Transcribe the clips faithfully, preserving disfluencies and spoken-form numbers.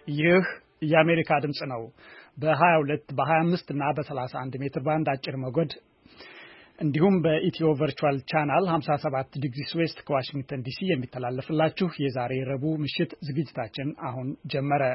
ይህ የአሜሪካ ድምጽ ነው። በ22 በ25 እና በ31 ሜትር ባንድ አጭር ሞገድ እንዲሁም በኢትዮ ቨርቹዋል ቻናል ሃምሳ ሰባት ዲግሪ ዌስት ከዋሽንግተን ዲሲ የሚተላለፍላችሁ የዛሬ ረቡዕ ምሽት ዝግጅታችን አሁን ጀመረ።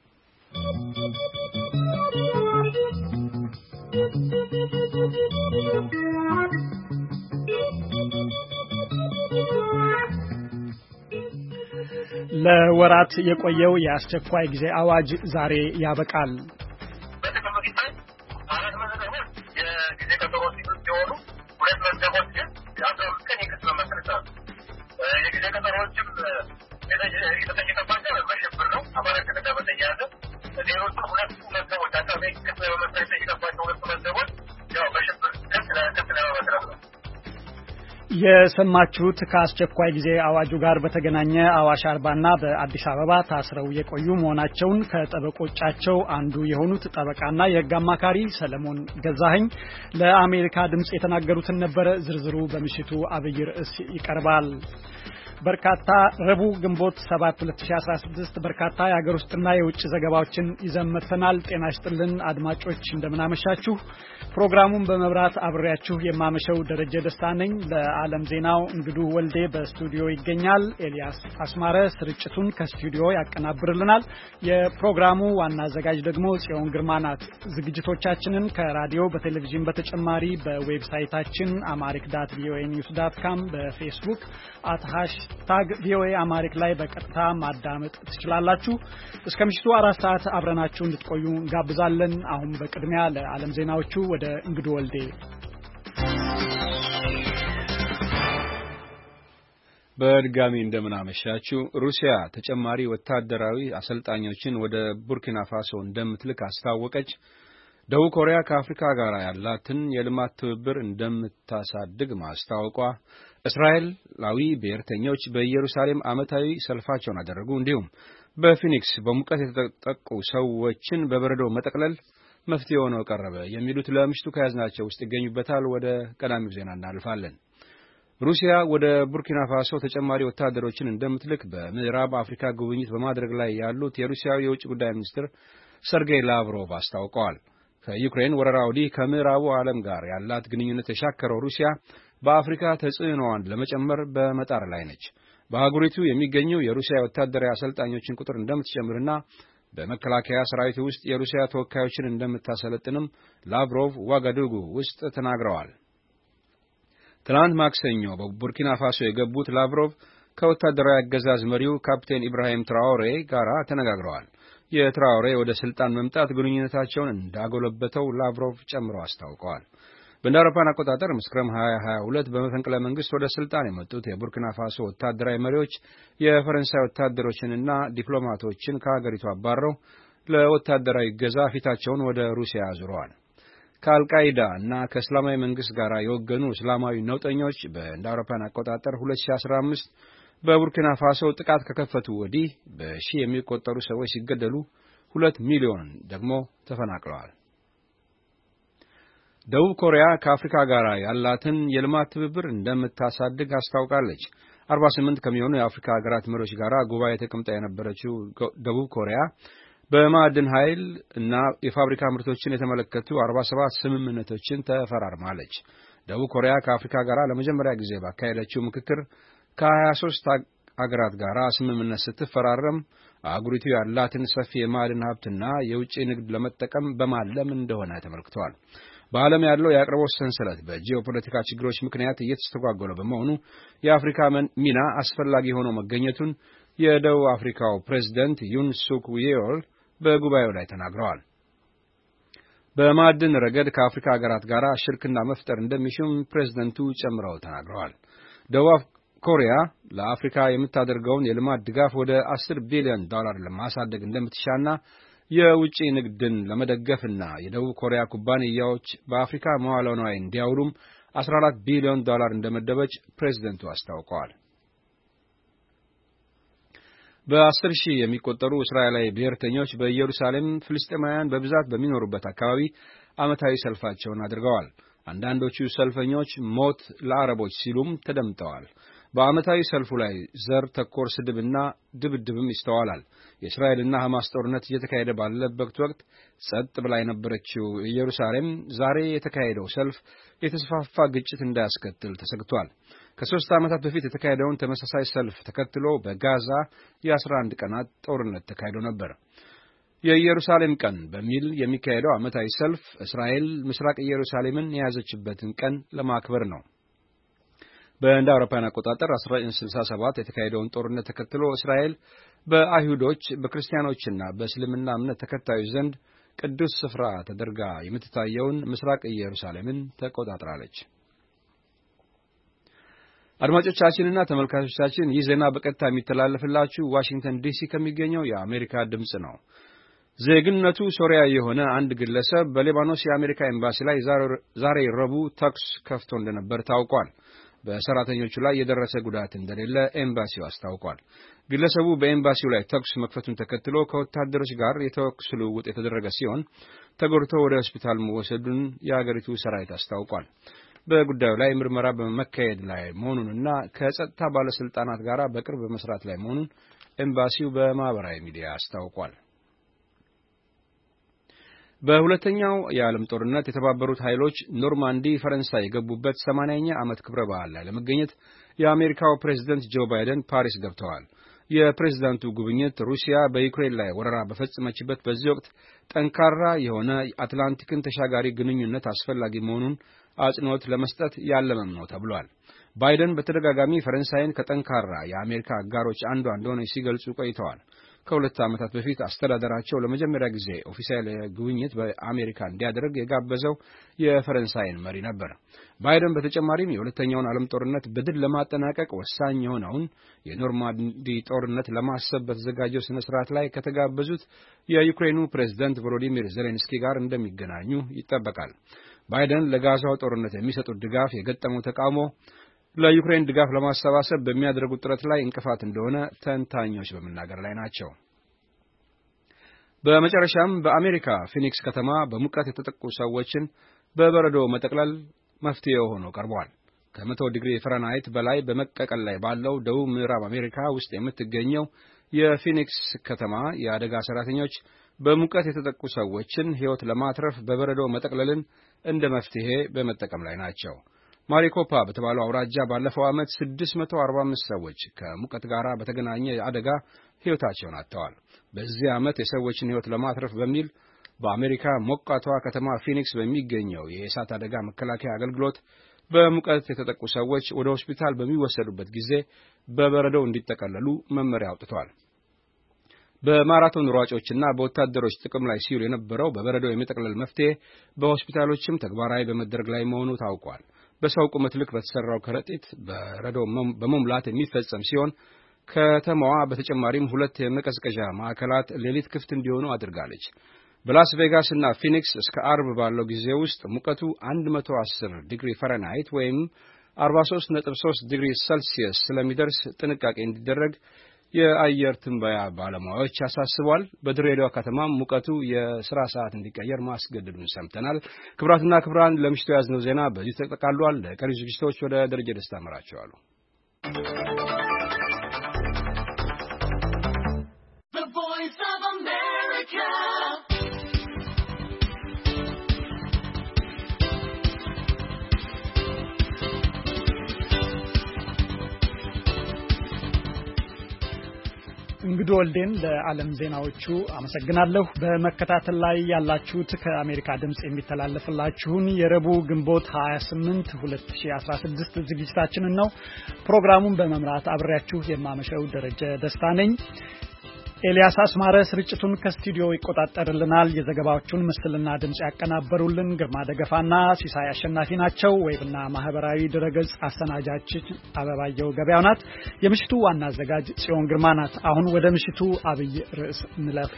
ለወራት የቆየው የአስቸኳይ ጊዜ አዋጅ ዛሬ ያበቃል። የሰማችሁት ከአስቸኳይ ጊዜ አዋጁ ጋር በተገናኘ አዋሽ አርባና በአዲስ አበባ ታስረው የቆዩ መሆናቸውን ከጠበቆቻቸው አንዱ የሆኑት ጠበቃና የሕግ አማካሪ ሰለሞን ገዛኸኝ ለአሜሪካ ድምጽ የተናገሩትን ነበር። ዝርዝሩ በምሽቱ አብይ ርዕስ ይቀርባል። በርካታ ረቡዕ ግንቦት ሰባት ሁለት ሺህ አስራ ስድስት በርካታ የሀገር ውስጥና የውጭ ዘገባዎችን ይዘን መጥተናል። ጤና ይስጥልን አድማጮች፣ እንደምናመሻችሁ። ፕሮግራሙን በመብራት አብሬያችሁ የማመሸው ደረጀ ደስታ ነኝ። ለዓለም ዜናው እንግዱ ወልዴ በስቱዲዮ ይገኛል። ኤልያስ አስማረ ስርጭቱን ከስቱዲዮ ያቀናብርልናል። የፕሮግራሙ ዋና አዘጋጅ ደግሞ ጽዮን ግርማ ናት። ዝግጅቶቻችንን ከራዲዮ በቴሌቪዥን በተጨማሪ በዌብሳይታችን አማሪክ ዳት ቪኦኤ ኒውስ ዳት ካም በፌስቡክ አት ሃሽታግ ቪኦኤ አማሪክ ላይ በቀጥታ ማዳመጥ ትችላላችሁ። እስከ ምሽቱ አራት ሰዓት አብረናችሁ እንድትቆዩ እንጋብዛለን። አሁን በቅድሚያ ለዓለም ዜናዎቹ ወደ እንግዱ ወልዴ። በድጋሚ እንደምናመሻችሁ። ሩሲያ ተጨማሪ ወታደራዊ አሰልጣኞችን ወደ ቡርኪና ፋሶ እንደምትልክ አስታወቀች። ደቡብ ኮሪያ ከአፍሪካ ጋር ያላትን የልማት ትብብር እንደምታሳድግ ማስታወቋ፣ እስራኤላዊ ብሔርተኞች በኢየሩሳሌም ዓመታዊ ሰልፋቸውን አደረጉ፣ እንዲሁም በፊኒክስ በሙቀት የተጠቁ ሰዎችን በበረዶ መጠቅለል መፍትሄ ሆኖ ቀረበ የሚሉት ለምሽቱ ከያዝናቸው ውስጥ ይገኙበታል። ወደ ቀዳሚው ዜና እናልፋለን። ሩሲያ ወደ ቡርኪና ፋሶ ተጨማሪ ወታደሮችን እንደምትልክ በምዕራብ አፍሪካ ጉብኝት በማድረግ ላይ ያሉት የሩሲያው የውጭ ጉዳይ ሚኒስትር ሰርጌይ ላቭሮቭ አስታውቀዋል። ከዩክሬን ወረራ ወዲህ ከምዕራቡ ዓለም ጋር ያላት ግንኙነት የሻከረው ሩሲያ በአፍሪካ ተጽዕኖዋን ለመጨመር በመጣር ላይ ነች። በአህጉሪቱ የሚገኙ የሩሲያ ወታደራዊ አሰልጣኞችን ቁጥር እንደምትጨምርና በመከላከያ ሰራዊት ውስጥ የሩሲያ ተወካዮችን እንደምታሰለጥንም ላቭሮቭ ዋጋዱጉ ውስጥ ተናግረዋል። ትናንት ማክሰኞ በቡርኪና ፋሶ የገቡት ላቭሮቭ ከወታደራዊ አገዛዝ መሪው ካፕቴን ኢብራሂም ትራኦሬ ጋር ተነጋግረዋል። የትራኦሬ ወደ ስልጣን መምጣት ግንኙነታቸውን እንዳጎለበተው ላቭሮቭ ጨምረው አስታውቀዋል። በእንደ አውሮፓውያን አቆጣጠር መስከረም ሃያ ሃያ ሁለት በመፈንቅለ መንግስት ወደ ስልጣን የመጡት የቡርኪና ፋሶ ወታደራዊ መሪዎች የፈረንሳይ ወታደሮችንና ዲፕሎማቶችን ከሀገሪቱ አባረው ለወታደራዊ እገዛ ፊታቸውን ወደ ሩሲያ አዙረዋል። ከአልቃይዳ እና ከእስላማዊ መንግስት ጋር የወገኑ እስላማዊ ነውጠኞች በእንደ አውሮፓውያን አቆጣጠር ሁለት ሺህ አስራ አምስት በቡርኪና ፋሶ ጥቃት ከከፈቱ ወዲህ በሺህ የሚቆጠሩ ሰዎች ሲገደሉ ሁለት ሚሊዮን ደግሞ ተፈናቅለዋል። ደቡብ ኮሪያ ከአፍሪካ ጋር ያላትን የልማት ትብብር እንደምታሳድግ አስታውቃለች። አርባ ስምንት ከሚሆኑ የአፍሪካ ሀገራት መሪዎች ጋር ጉባኤ ተቀምጣ የነበረችው ደቡብ ኮሪያ በማዕድን ኃይል እና የፋብሪካ ምርቶችን የተመለከቱ አርባ ሰባት ስምምነቶችን ተፈራርማለች። ደቡብ ኮሪያ ከአፍሪካ ጋር ለመጀመሪያ ጊዜ ባካሄደችው ምክክር ከሀያ ሦስት ሀገራት ጋር ስምምነት ስትፈራረም አህጉሪቱ ያላትን ሰፊ የማዕድን ሀብትና የውጭ ንግድ ለመጠቀም በማለም እንደሆነ ተመልክቷል። በዓለም ያለው የአቅርቦት ሰንሰለት በጂኦፖለቲካ ችግሮች ምክንያት እየተስተጓጎለ በመሆኑ የአፍሪካ ሚና አስፈላጊ ሆኖ መገኘቱን የደቡብ አፍሪካው ፕሬዝዳንት ዩን ሱክ ዬዮል በጉባኤው ላይ ተናግረዋል። በማዕድን ረገድ ከአፍሪካ ሀገራት ጋር ሽርክና መፍጠር እንደሚሹም ፕሬዝዳንቱ ጨምረው ተናግረዋል። ደቡብ ኮሪያ ለአፍሪካ የምታደርገውን የልማት ድጋፍ ወደ አስር ቢሊዮን ዶላር ለማሳደግ እንደምትሻና የውጭ ንግድን ለመደገፍና የደቡብ ኮሪያ ኩባንያዎች በአፍሪካ መዋዕለ ንዋይ እንዲያውሉም አስራ አራት ቢሊዮን ዶላር እንደመደበች ፕሬዝዳንቱ አስታውቀዋል። በአስር ሺህ የሚቆጠሩ እስራኤላዊ ብሔርተኞች በኢየሩሳሌም ፍልስጤማውያን በብዛት በሚኖሩበት አካባቢ ዓመታዊ ሰልፋቸውን አድርገዋል። አንዳንዶቹ ሰልፈኞች ሞት ለአረቦች ሲሉም ተደምጠዋል። በአመታዊ ሰልፉ ላይ ዘር ተኮር ስድብና ድብድብም ይስተዋላል። የእስራኤልና ሐማስ ጦርነት እየተካሄደ ባለበት ወቅት ጸጥ ብላ የነበረችው ኢየሩሳሌም ዛሬ የተካሄደው ሰልፍ የተስፋፋ ግጭት እንዳያስከትል ተሰግቷል። ከሶስት ዓመታት በፊት የተካሄደውን ተመሳሳይ ሰልፍ ተከትሎ በጋዛ የአስራ አንድ ቀናት ጦርነት ተካሂዶ ነበር። የኢየሩሳሌም ቀን በሚል የሚካሄደው ዓመታዊ ሰልፍ እስራኤል ምስራቅ ኢየሩሳሌምን የያዘችበትን ቀን ለማክበር ነው። በእንደ አውሮፓውያን አቆጣጠር አስራ ዘጠኝ ስልሳ ሰባት የተካሄደውን ጦርነት ተከትሎ እስራኤል በአይሁዶች በክርስቲያኖችና በእስልምና እምነት ተከታዮች ዘንድ ቅዱስ ስፍራ ተደርጋ የምትታየውን ምስራቅ ኢየሩሳሌምን ተቆጣጥራለች። አድማጮቻችንና ተመልካቾቻችን ይህ ዜና በቀጥታ የሚተላለፍላችሁ ዋሽንግተን ዲሲ ከሚገኘው የአሜሪካ ድምጽ ነው። ዜግነቱ ሶሪያ የሆነ አንድ ግለሰብ በሊባኖስ የአሜሪካ ኤምባሲ ላይ ዛሬ ረቡዕ ተኩስ ከፍቶ እንደነበር ታውቋል። በሰራተኞቹ ላይ የደረሰ ጉዳት እንደሌለ ኤምባሲው አስታውቋል። ግለሰቡ በኤምባሲው ላይ ተኩስ መክፈቱን ተከትሎ ከወታደሮች ጋር የተኩስ ልውውጥ የተደረገ ሲሆን ተጎድቶ ወደ ሆስፒታል መወሰዱን የአገሪቱ ሰራዊት አስታውቋል። በጉዳዩ ላይ ምርመራ በመካሄድ ላይ መሆኑንና ከጸጥታ ባለስልጣናት ጋር በቅርብ መስራት ላይ መሆኑን ኤምባሲው በማህበራዊ ሚዲያ አስታውቋል። በሁለተኛው የዓለም ጦርነት የተባበሩት ኃይሎች ኖርማንዲ ፈረንሳይ የገቡበት ሰማንያኛ ዓመት ክብረ በዓል ላይ ለመገኘት የአሜሪካው ፕሬዝዳንት ጆ ባይደን ፓሪስ ገብተዋል። የፕሬዝዳንቱ ጉብኝት ሩሲያ በዩክሬን ላይ ወረራ በፈጸመችበት በዚህ ወቅት ጠንካራ የሆነ አትላንቲክን ተሻጋሪ ግንኙነት አስፈላጊ መሆኑን አጽንኦት ለመስጠት ያለመም ነው ተብሏል። ባይደን በተደጋጋሚ ፈረንሳይን ከጠንካራ የአሜሪካ አጋሮች አንዷ እንደሆነች ሲገልጹ ቆይተዋል። ከሁለት ዓመታት በፊት አስተዳደራቸው ለመጀመሪያ ጊዜ ኦፊሴላዊ ጉብኝት በአሜሪካ እንዲያደርግ የጋበዘው የፈረንሳይን መሪ ነበር። ባይደን በተጨማሪም የሁለተኛውን ዓለም ጦርነት በድል ለማጠናቀቅ ወሳኝ የሆነውን የኖርማንዲ ጦርነት ለማሰብ በተዘጋጀው ስነ ስርዓት ላይ ከተጋበዙት የዩክሬኑ ፕሬዝዳንት ቮሎዲሚር ዜሌንስኪ ጋር እንደሚገናኙ ይጠበቃል። ባይደን ለጋዛው ጦርነት የሚሰጡት ድጋፍ የገጠመው ተቃውሞ ለዩክሬን ድጋፍ ለማሰባሰብ በሚያደርጉት ጥረት ላይ እንቅፋት እንደሆነ ተንታኞች በመናገር ላይ ናቸው። በመጨረሻም በአሜሪካ ፊኒክስ ከተማ በሙቀት የተጠቁ ሰዎችን በበረዶ መጠቅለል መፍትሄ ሆኖ ቀርቧል። ከመቶ ዲግሪ ፈረንሃይት በላይ በመቀቀል ላይ ባለው ደቡብ ምዕራብ አሜሪካ ውስጥ የምትገኘው የፊኒክስ ከተማ የአደጋ ሰራተኞች በሙቀት የተጠቁ ሰዎችን ሕይወት ለማትረፍ በበረዶ መጠቅለልን እንደ መፍትሄ በመጠቀም ላይ ናቸው። ማሪኮፓ በተባለው አውራጃ ባለፈው ዓመት ስድስት መቶ አርባ አምስት ሰዎች ከሙቀት ጋር በተገናኘ አደጋ ሕይወታቸውን አጥተዋል። በዚህ ዓመት የሰዎችን ሕይወት ለማትረፍ በሚል በአሜሪካ ሞቃቷ ከተማ ፊኒክስ በሚገኘው የእሳት አደጋ መከላከያ አገልግሎት በሙቀት የተጠቁ ሰዎች ወደ ሆስፒታል በሚወሰዱበት ጊዜ በበረዶ እንዲጠቀለሉ መመሪያ አውጥቷል። በማራቶን ሯጮችና በወታደሮች ጥቅም ላይ ሲውል የነበረው በበረዶ የመጠቅለል መፍትሄ በሆስፒታሎችም ተግባራዊ በመደረግ ላይ መሆኑ ታውቋል። በሰው ቁመት ልክ በተሰራው ከረጢት በረዶ በመሙላት የሚፈጸም ሲሆን ከተማዋ በተጨማሪም ሁለት የመቀዝቀዣ ማዕከላት ሌሊት ክፍት እንዲሆኑ አድርጋለች። በላስ ቬጋስ እና ፊኒክስ እስከ አርብ ባለው ጊዜ ውስጥ ሙቀቱ መቶ አስር ዲግሪ ፈረንሃይት ወይም አርባ ሶስት ነጥብ ሶስት ዲግሪ ሴልሲየስ ስለሚደርስ ጥንቃቄ እንዲደረግ የአየር ትንበያ ባለሙያዎች ያሳስባል። በድሬዳዋ ከተማም ሙቀቱ የሥራ ሰዓት እንዲቀየር ማስገደዱን ሰምተናል። ክቡራትና ክቡራን ለምሽቱ ያዝነው ዜና በዚህ ተጠቃሏል። ለቀሪ ዝግጅቶች ወደ ደረጀ ደስታ አመራቸዋለሁ። እንግዲህ ወልዴን ለዓለም ዜናዎቹ አመሰግናለሁ። በመከታተል ላይ ያላችሁት ከአሜሪካ ድምጽ የሚተላለፍላችሁን የረቡዕ ግንቦት ሃያ ስምንት ሁለት ሺህ አስራ ስድስት ዝግጅታችንን ነው። ፕሮግራሙን በመምራት አብሬያችሁ የማመሸው ደረጀ ደስታ ነኝ። ኤልያስ አስማረ ስርጭቱን ከስቱዲዮ ይቆጣጠርልናል። የዘገባዎቹን ምስልና ድምጽ ያቀናበሩልን ግርማ ደገፋና ሲሳይ አሸናፊ ናቸው። ዌብና ማህበራዊ ድረገጽ አሰናጃችን አበባየው ገበያው ናት። የምሽቱ ዋና አዘጋጅ ጽዮን ግርማ ናት። አሁን ወደ ምሽቱ አብይ ርዕስ እንለፍ።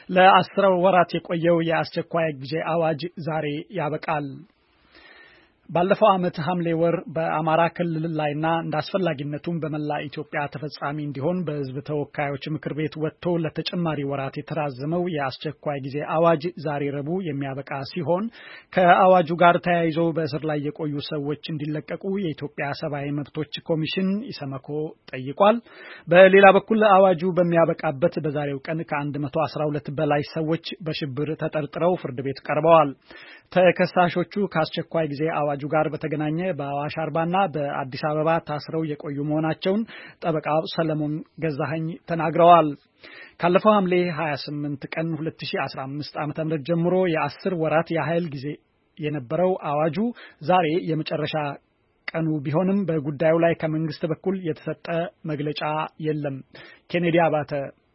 ለአስር ወራት የቆየው የአስቸኳይ ጊዜ አዋጅ ዛሬ ያበቃል። ባለፈው ዓመት ሐምሌ ወር በአማራ ክልል ላይና እንዳስፈላጊነቱም በመላ ኢትዮጵያ ተፈጻሚ እንዲሆን በሕዝብ ተወካዮች ምክር ቤት ወጥቶ ለተጨማሪ ወራት የተራዘመው የአስቸኳይ ጊዜ አዋጅ ዛሬ ረቡዕ የሚያበቃ ሲሆን ከአዋጁ ጋር ተያይዞ በእስር ላይ የቆዩ ሰዎች እንዲለቀቁ የኢትዮጵያ ሰብአዊ መብቶች ኮሚሽን ኢሰመኮ ጠይቋል። በሌላ በኩል አዋጁ በሚያበቃበት በዛሬው ቀን ከአንድ መቶ አስራ ሁለት በላይ ሰዎች በሽብር ተጠርጥረው ፍርድ ቤት ቀርበዋል። ተከሳሾቹ ከአስቸኳይ ጊዜ አዋጁ ጋር በተገናኘ በአዋሽ አርባና በአዲስ አበባ ታስረው የቆዩ መሆናቸውን ጠበቃው ሰለሞን ገዛኸኝ ተናግረዋል። ካለፈው ሐምሌ ሃያ ስምንት ቀን ሁለት ሺህ አስራ አምስት ዓ.ም ጀምሮ የአስር ወራት ያህል ጊዜ የነበረው አዋጁ ዛሬ የመጨረሻ ቀኑ ቢሆንም በጉዳዩ ላይ ከመንግስት በኩል የተሰጠ መግለጫ የለም። ኬኔዲ አባተ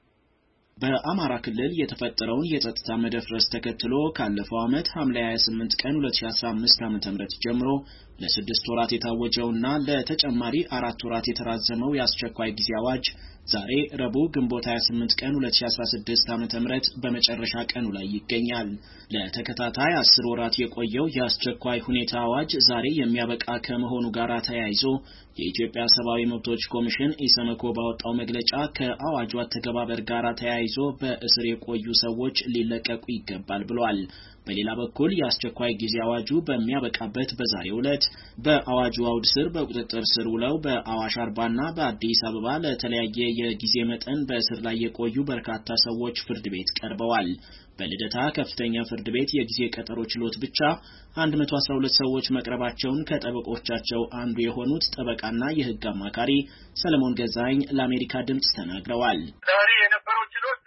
በአማራ ክልል የተፈጠረውን የጸጥታ መደፍረስ ተከትሎ ካለፈው ዓመት ሐምሌ ሃያ ስምንት ቀን ሁለት ሺህ አስራ አምስት ዓ.ም ጀምሮ ለስድስት ወራት የታወጀውና ለተጨማሪ አራት ወራት የተራዘመው የአስቸኳይ ጊዜ አዋጅ ዛሬ ረቡዕ ግንቦት ሃያ ስምንት ቀን ሁለት ሺህ አስራ ስድስት ዓ.ም በመጨረሻ ቀኑ ላይ ይገኛል። ለተከታታይ አስር ወራት የቆየው የአስቸኳይ ሁኔታ አዋጅ ዛሬ የሚያበቃ ከመሆኑ ጋር ተያይዞ የኢትዮጵያ ሰብአዊ መብቶች ኮሚሽን ኢሰመኮ ባወጣው መግለጫ ከአዋጁ አተገባበር ጋር ተያይዞ በእስር የቆዩ ሰዎች ሊለቀቁ ይገባል ብሏል። በሌላ በኩል የአስቸኳይ ጊዜ አዋጁ በሚያበቃበት በዛሬው ዕለት በአዋጁ አውድ ስር በቁጥጥር ስር ውለው በአዋሽ አርባና በአዲስ አበባ ለተለያየ የጊዜ መጠን በእስር ላይ የቆዩ በርካታ ሰዎች ፍርድ ቤት ቀርበዋል። በልደታ ከፍተኛ ፍርድ ቤት የጊዜ ቀጠሮ ችሎት ብቻ አንድ መቶ አስራ ሁለት ሰዎች መቅረባቸውን ከጠበቆቻቸው አንዱ የሆኑት ጠበቃና የሕግ አማካሪ ሰለሞን ገዛኸኝ ለአሜሪካ ድምጽ ተናግረዋል። ዛሬ የነበረው ችሎት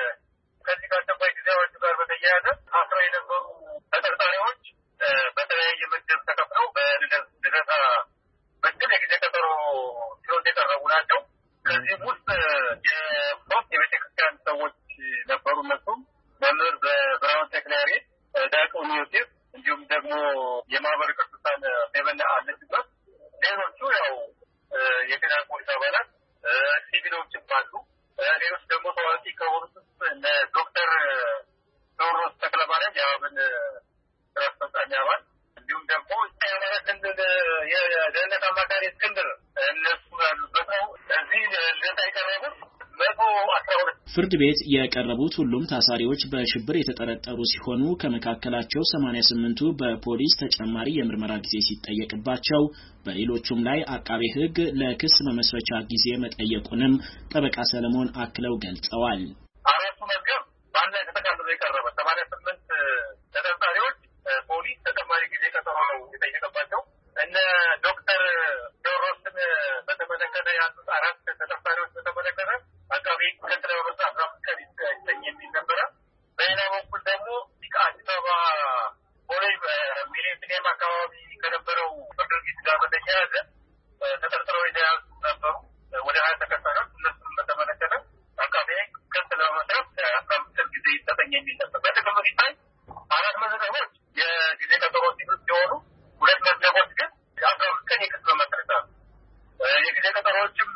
ከዚህ ከአስቸኳይ ጊዜ አዋጁ ጋር በተያያዘ አስራ የነበሩ ተጠርጣሪዎች በተለያየ ምድብ ተከፍለው በልደታ ምድብ የጊዜ ቀጠሮ ችሎት የቀረቡ ናቸው። ከዚህም ውስጥ የሶስት የቤተክርስቲያን ሰዎች ነበሩ። እነሱም መምህር በብርሃኑ ተክለያሬ፣ ዲያቆን ዮሴፍ እንዲሁም ደግሞ የማህበረ ቅዱሳን ፌበና አለችበት። ሌሎቹ ያው የፌዴራል ፖሊስ አባላት ሲቪሎችም አሉ። ሌሎች ደግሞ ታዋቂ ከሆኑት እነ ዶክተር ቴዎድሮስ ተክለማርያም የአብን ስራ አስፈጻሚ አባል እንዲሁም ደግሞ የአማራ ክልል የደህንነት አማካሪ እስክንድር እነሱ ያሉበት ነው። እዚህ ልደታ የቀረቡት መቶ አስራ ሁለት ፍርድ ቤት የቀረቡት ሁሉም ታሳሪዎች በሽብር የተጠረጠሩ ሲሆኑ ከመካከላቸው ሰማንያ ስምንቱ በፖሊስ ተጨማሪ የምርመራ ጊዜ ሲጠየቅባቸው በሌሎቹም ላይ አቃቤ ሕግ ለክስ መመስረቻ ጊዜ መጠየቁንም ጠበቃ ሰለሞን አክለው ገልጸዋል። አራቱ መዝገብ በአንድ ላይ ተጠቃልሎ የቀረበ ሰማንያ ስምንት ተጠርጣሪዎች ፖሊስ ተጨማሪ ጊዜ ቀጠሮ የጠየቀባቸው እነ ዶክተር ቴዎድሮስን በተመለከተ ያሉት አራት ተጠርጣሪዎች በተመለከተ አቃቤ ሕግ ከስራው ወጣ አስራ አምስት ቀን ይሰኝ የሚል ነበረ። በሌላ በኩል ደግሞ ከአዲስ አበባ ቦሌ ሚሊኒየም አካባቢ ከነበረው ድርጊት ጋር በተያያዘ ተጠርጥረው የተያዙ ነበሩ ወደ ሀያ ተከሳሾች። እነሱን በተመለከተ አቃቤ ሕግ ክስ ለመመስረት አስራ አምስት ቀን ጊዜ ይሰጠኝ የሚል ነበር። በጥቅሉ ሲታይ አራት መዝገቦች የጊዜ ቀጠሮ ሲሆኑ ሁለት መዝገቦች ግን የአስራ አምስት ቀን የክስ መመስረት አሉ። የጊዜ ቀጠሮዎችም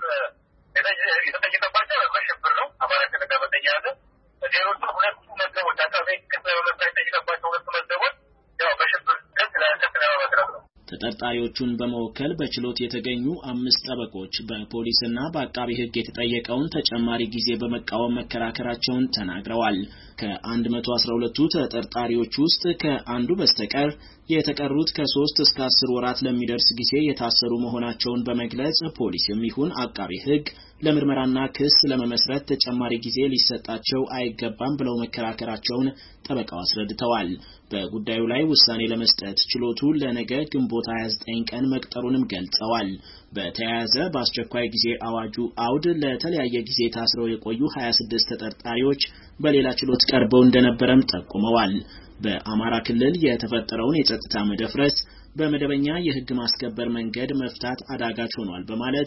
የተጠየቀባቸው በሽብር ነው አማራ ክልል ጋር በተያያዘ። ሌሎቹ ሁለቱ መዝገቦች አቃቤ ሕግ ክስ ለመመስረት የጠየቀባቸው ሁለቱ መዝገቦች ያው በሽብር ክስ ለክስ ለመመስረት ነው። ተጠርጣሪዎቹን በመወከል በችሎት የተገኙ አምስት ጠበቆች በፖሊስና በአቃቤ ሕግ የተጠየቀውን ተጨማሪ ጊዜ በመቃወም መከራከራቸውን ተናግረዋል። ከአንድ መቶ አስራ ሁለቱ ተጠርጣሪዎች ውስጥ ከአንዱ በስተቀር የተቀሩት ከሶስት እስከ አስር ወራት ለሚደርስ ጊዜ የታሰሩ መሆናቸውን በመግለጽ ፖሊስም ይሁን አቃቤ ሕግ ለምርመራና ክስ ለመመስረት ተጨማሪ ጊዜ ሊሰጣቸው አይገባም ብለው መከራከራቸውን ጠበቃው አስረድተዋል። በጉዳዩ ላይ ውሳኔ ለመስጠት ችሎቱ ለነገ ግንቦት ሃያ ዘጠኝ ቀን መቅጠሩንም ገልጸዋል። በተያያዘ በአስቸኳይ ጊዜ አዋጁ አውድ ለተለያየ ጊዜ ታስረው የቆዩ ሀያ ስድስት ተጠርጣሪዎች በሌላ ችሎት ቀርበው እንደነበረም ጠቁመዋል። በአማራ ክልል የተፈጠረውን የጸጥታ መደፍረስ በመደበኛ የሕግ ማስከበር መንገድ መፍታት አዳጋች ሆኗል በማለት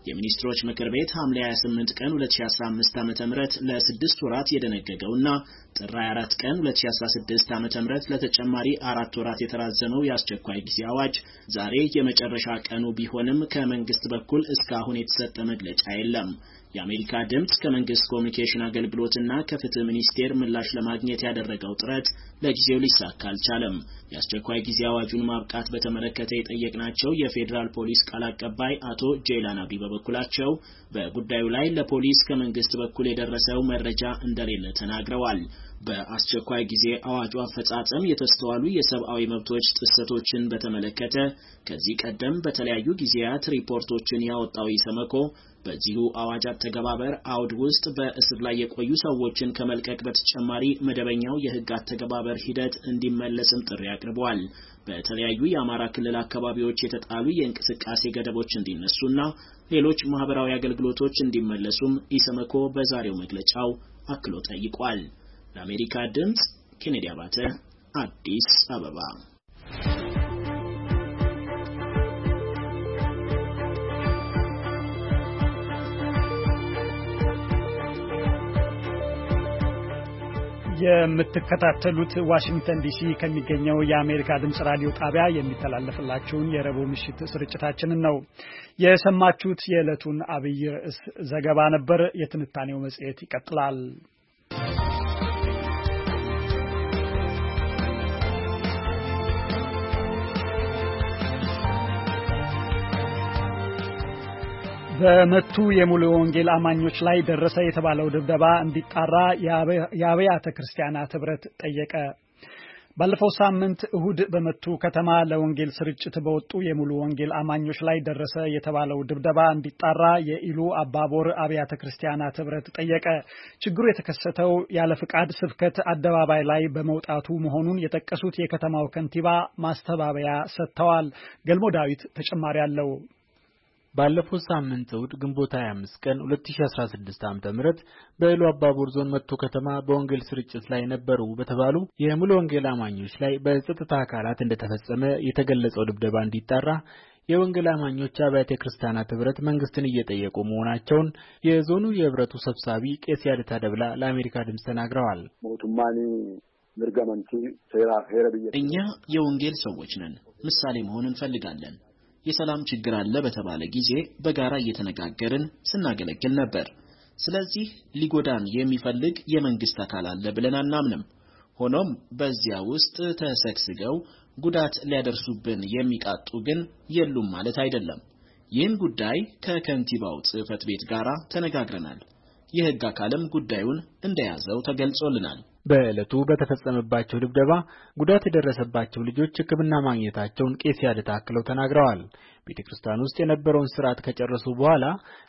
የሚኒስትሮች ምክር ቤት ሐምሌ ሃያ ስምንት ቀን ሁለት ሺህ አስራ አምስት ዓመተ ምህረት ለስድስት ወራት የደነገገውና ጥር ሃያ አራት ቀን ሁለት ሺህ አስራ ስድስት ዓመተ ምህረት ለተጨማሪ አራት ወራት የተራዘመው የአስቸኳይ ጊዜ አዋጅ ዛሬ የመጨረሻ ቀኑ ቢሆንም ከመንግስት በኩል እስካሁን የተሰጠ መግለጫ የለም። የአሜሪካ ድምጽ ከመንግስት ኮሙኒኬሽን አገልግሎትና ከፍትህ ሚኒስቴር ምላሽ ለማግኘት ያደረገው ጥረት ለጊዜው ሊሳካ አልቻለም። የአስቸኳይ ጊዜ አዋጁን ማብቃት በተመለከተ የጠየቅናቸው የፌዴራል ፖሊስ ቃል አቀባይ አቶ ጄላን አብዲ በበኩላቸው በጉዳዩ ላይ ለፖሊስ ከመንግስት በኩል የደረሰው መረጃ እንደሌለ ተናግረዋል። በአስቸኳይ ጊዜ አዋጁ አፈጻጸም የተስተዋሉ የሰብአዊ መብቶች ጥሰቶችን በተመለከተ ከዚህ ቀደም በተለያዩ ጊዜያት ሪፖርቶችን ያወጣው ኢሰመኮ በዚሁ አዋጅ አተገባበር አውድ ውስጥ በእስር ላይ የቆዩ ሰዎችን ከመልቀቅ በተጨማሪ መደበኛው የህግ አተገባበር ሂደት እንዲመለስም ጥሪ አቅርበዋል። በተለያዩ የአማራ ክልል አካባቢዎች የተጣሉ የእንቅስቃሴ ገደቦች እንዲነሱና ሌሎች ማህበራዊ አገልግሎቶች እንዲመለሱም ኢሰመኮ በዛሬው መግለጫው አክሎ ጠይቋል። ለአሜሪካ ድምጽ ኬኔዲ አባተ አዲስ አበባ። የምትከታተሉት ዋሽንግተን ዲሲ ከሚገኘው የአሜሪካ ድምጽ ራዲዮ ጣቢያ የሚተላለፍላችሁን የረቡዕ ምሽት ስርጭታችንን ነው የሰማችሁት። የዕለቱን አብይ ርዕስ ዘገባ ነበር። የትንታኔው መጽሔት ይቀጥላል። በመቱ የሙሉ ወንጌል አማኞች ላይ ደረሰ የተባለው ድብደባ እንዲጣራ የአብያተ ክርስቲያናት ህብረት ጠየቀ። ባለፈው ሳምንት እሁድ በመቱ ከተማ ለወንጌል ስርጭት በወጡ የሙሉ ወንጌል አማኞች ላይ ደረሰ የተባለው ድብደባ እንዲጣራ የኢሉ አባቦር አብያተ ክርስቲያናት ህብረት ጠየቀ። ችግሩ የተከሰተው ያለ ፍቃድ ስብከት አደባባይ ላይ በመውጣቱ መሆኑን የጠቀሱት የከተማው ከንቲባ ማስተባበያ ሰጥተዋል። ገልሞ ዳዊት ተጨማሪ አለው። ባለፈው ሳምንት እሁድ ግንቦት ሃያ አምስት ቀን ሁለት ሺህ አስራ ስድስት ዓመተ ምህረት በኢሉ አባቦር ዞን መቱ ከተማ በወንጌል ስርጭት ላይ ነበሩ በተባሉ የሙሉ ወንጌል አማኞች ላይ በጸጥታ አካላት እንደተፈጸመ የተገለጸው ድብደባ እንዲጣራ የወንጌል አማኞች አብያተ ክርስቲያናት ህብረት መንግስትን እየጠየቁ መሆናቸውን የዞኑ የህብረቱ ሰብሳቢ ቄስ ያደታ ደብላ ለአሜሪካ ድምጽ ተናግረዋል። ሞቱማኒ ምርጋማንቲ ሴራ ሄረብየ እኛ የወንጌል ሰዎች ነን፣ ምሳሌ መሆን እንፈልጋለን። የሰላም ችግር አለ በተባለ ጊዜ በጋራ እየተነጋገርን ስናገለግል ነበር። ስለዚህ ሊጎዳን የሚፈልግ የመንግስት አካል አለ ብለን አናምንም። ሆኖም በዚያ ውስጥ ተሰክስገው ጉዳት ሊያደርሱብን የሚቃጡ ግን የሉም ማለት አይደለም። ይህን ጉዳይ ከከንቲባው ጽሕፈት ቤት ጋር ተነጋግረናል። የህግ አካልም ጉዳዩን እንደያዘው ተገልጾልናል። በዕለቱ በተፈጸመባቸው ድብደባ ጉዳት የደረሰባቸው ልጆች ሕክምና ማግኘታቸውን ቄስ ያደታ አክለው ተናግረዋል። ቤተክርስቲያን ውስጥ የነበረውን ስርዓት ከጨረሱ በኋላ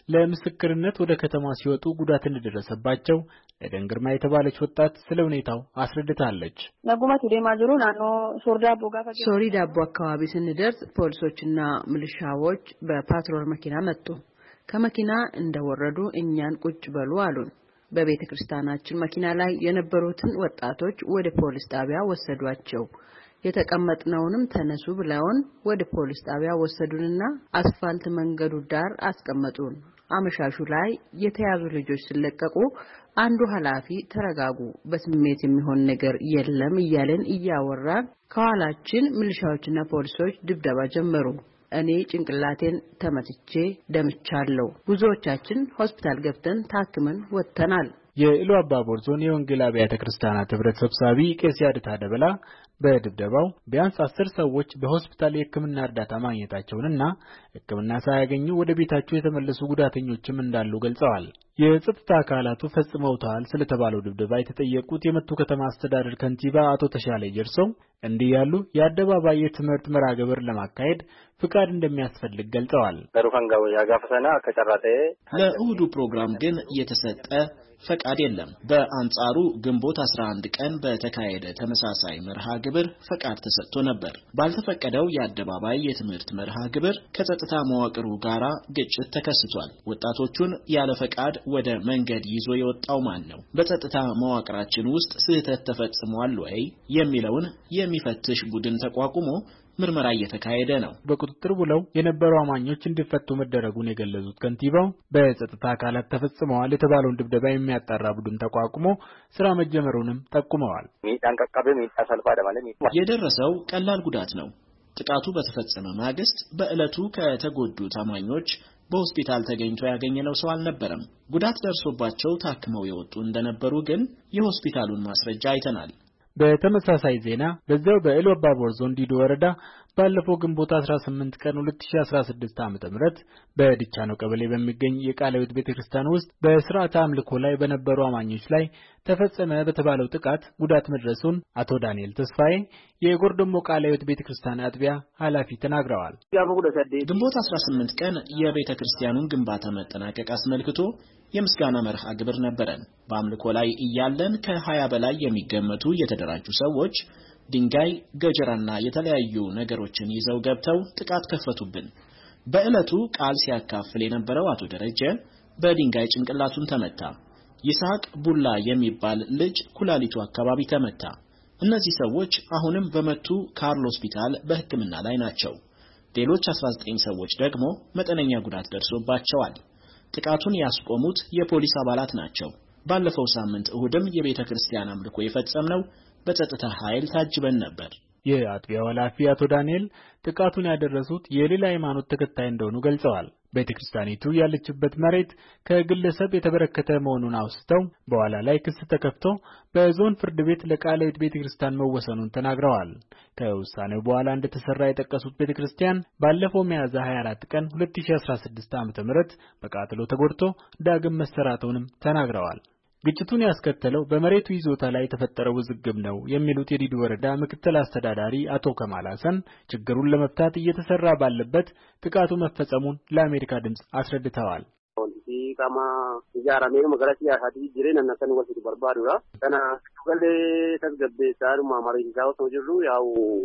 ለምስክርነት ወደ ከተማ ሲወጡ ጉዳት እንደደረሰባቸው ኤደን ግርማ የተባለች ወጣት ስለ ሁኔታው አስረድታለች። ነጉማት ደማጅሩ ናኖ ሶርዳቦ ጋር ሶሪዳቦ አካባቢ ስንደርስ ፖሊሶችና ሚሊሻዎች በፓትሮል መኪና መጡ። ከመኪና እንደወረዱ እኛን ቁጭ በሉ አሉን። በቤተክርስቲያናችን መኪና ላይ የነበሩትን ወጣቶች ወደ ፖሊስ ጣቢያ ወሰዷቸው። የተቀመጥነውንም ተነሱ ብለውን ወደ ፖሊስ ጣቢያ ወሰዱንና አስፋልት መንገዱ ዳር አስቀመጡን። አመሻሹ ላይ የተያዙ ልጆች ሲለቀቁ አንዱ ኃላፊ ተረጋጉ፣ በስሜት የሚሆን ነገር የለም እያለን እያወራን ከኋላችን ሚሊሻዎችና ፖሊሶች ድብደባ ጀመሩ። እኔ ጭንቅላቴን ተመትቼ ደምቻለሁ። ብዙዎቻችን ሆስፒታል ገብተን ታክመን ወጥተናል። የኢሉ አባቦር ዞን የወንጌል አብያተ ክርስቲያናት ህብረት ሰብሳቢ ቄስ ያደታ ደበላ በድብደባው ቢያንስ አስር ሰዎች በሆስፒታል የሕክምና እርዳታ ማግኘታቸውንና ሕክምና ሳያገኙ ወደ ቤታቸው የተመለሱ ጉዳተኞችም እንዳሉ ገልጸዋል። የጸጥታ አካላቱ ፈጽመውታል ስለተባለው ድብደባ የተጠየቁት የመቱ ከተማ አስተዳደር ከንቲባ አቶ ተሻለ ጀርሰው እንዲህ ያሉ የአደባባይ የትምህርት መርሃ ግብር ለማካሄድ ፍቃድ እንደሚያስፈልግ ገልጸዋል። ተሩፈንጋው ያጋፈሰና ከጨራተ ለእሁዱ ፕሮግራም ግን የተሰጠ ፈቃድ የለም። በአንጻሩ ግንቦት አስራ አንድ ቀን በተካሄደ ተመሳሳይ መርሃ ግብር ፈቃድ ተሰጥቶ ነበር። ባልተፈቀደው የአደባባይ የትምህርት መርሃ ግብር ከጸጥታ መዋቅሩ ጋራ ግጭት ተከስቷል። ወጣቶቹን ያለ ፈቃድ ወደ መንገድ ይዞ የወጣው ማን ነው? በጸጥታ መዋቅራችን ውስጥ ስህተት ተፈጽሟል ወይ የሚለውን የሚፈትሽ ቡድን ተቋቁሞ ምርመራ እየተካሄደ ነው። በቁጥጥር ውለው የነበሩ አማኞች እንዲፈቱ መደረጉን የገለጹት ከንቲባው በጸጥታ አካላት ተፈጽመዋል የተባለውን ድብደባ የሚያጣራ ቡድን ተቋቁሞ ስራ መጀመሩንም ጠቁመዋል። የደረሰው ቀላል ጉዳት ነው። ጥቃቱ በተፈጸመ ማግስት በእለቱ ከተጎዱት አማኞች በሆስፒታል ተገኝቶ ያገኘነው ሰው አልነበረም። ጉዳት ደርሶባቸው ታክመው የወጡ እንደነበሩ ግን የሆስፒታሉን ማስረጃ አይተናል። በተመሳሳይ ዜና በዛው በኢሉ አባቦር ዞን ዲዶ ወረዳ ባለፈው ግንቦት አስራ ስምንት ቀን ሁለት ሺህ አስራ ስድስት ዓመተ ምህረት በዲቻኖ ቀበሌ በሚገኝ የቃልዮት ቤተክርስቲያን ውስጥ በስርዓተ አምልኮ ላይ በነበሩ አማኞች ላይ ተፈጸመ በተባለው ጥቃት ጉዳት መድረሱን አቶ ዳንኤል ተስፋዬ የጎርዶሞ ቃልዮት ቤተክርስቲያን አጥቢያ ኃላፊ ተናግረዋል። ግንቦት አስራ ስምንት ቀን የቤተክርስቲያኑን ግንባታ መጠናቀቅ አስመልክቶ የምስጋና መርሃ ግብር ነበረን። በአምልኮ ላይ እያለን ከሀያ በላይ የሚገመቱ የተደራጁ ሰዎች ድንጋይ፣ ገጀራና የተለያዩ ነገሮችን ይዘው ገብተው ጥቃት ከፈቱብን። በእለቱ ቃል ሲያካፍል የነበረው አቶ ደረጀ በድንጋይ ጭንቅላቱን ተመታ። ይስሐቅ ቡላ የሚባል ልጅ ኩላሊቱ አካባቢ ተመታ። እነዚህ ሰዎች አሁንም በመቱ ካርል ሆስፒታል በሕክምና ላይ ናቸው። ሌሎች አስራ ዘጠኝ ሰዎች ደግሞ መጠነኛ ጉዳት ደርሶባቸዋል። ጥቃቱን ያስቆሙት የፖሊስ አባላት ናቸው። ባለፈው ሳምንት እሁድም የቤተ ክርስቲያን አምልኮ የፈጸምነው በጸጥታ ኃይል ታጅበን ነበር። የአጥቢያው ኃላፊ አቶ ዳንኤል ጥቃቱን ያደረሱት የሌላ ሃይማኖት ተከታይ እንደሆኑ ገልጸዋል። ቤተክርስቲያኒቱ ያለችበት መሬት ከግለሰብ የተበረከተ መሆኑን አውስተው በኋላ ላይ ክስ ተከፍቶ በዞን ፍርድ ቤት ለቃልዮት ቤተክርስቲያን መወሰኑን ተናግረዋል። ከውሳኔው በኋላ እንደተሰራ የጠቀሱት ቤተክርስቲያን ባለፈው ሚያዝያ ሃያ አራት ቀን ሁለት ሺህ አስራ ስድስት ዓመተ ምህረት በቃጠሎ ተጎድቶ ዳግም መሰራቱንም ተናግረዋል። ግጭቱን ያስከተለው በመሬቱ ይዞታ ላይ የተፈጠረው ውዝግብ ነው የሚሉት የዲዶ ወረዳ ምክትል አስተዳዳሪ አቶ ከማል ሐሰን ችግሩን ለመፍታት እየተሰራ ባለበት ጥቃቱ መፈጸሙን ለአሜሪካ ድምጽ አስረድተዋል። kama ijaarame magaalatti yaasati jireenya nakan wasitti barbaadudha kana galee tasgabbe saaruma mariisaው ተወጅሩ ያው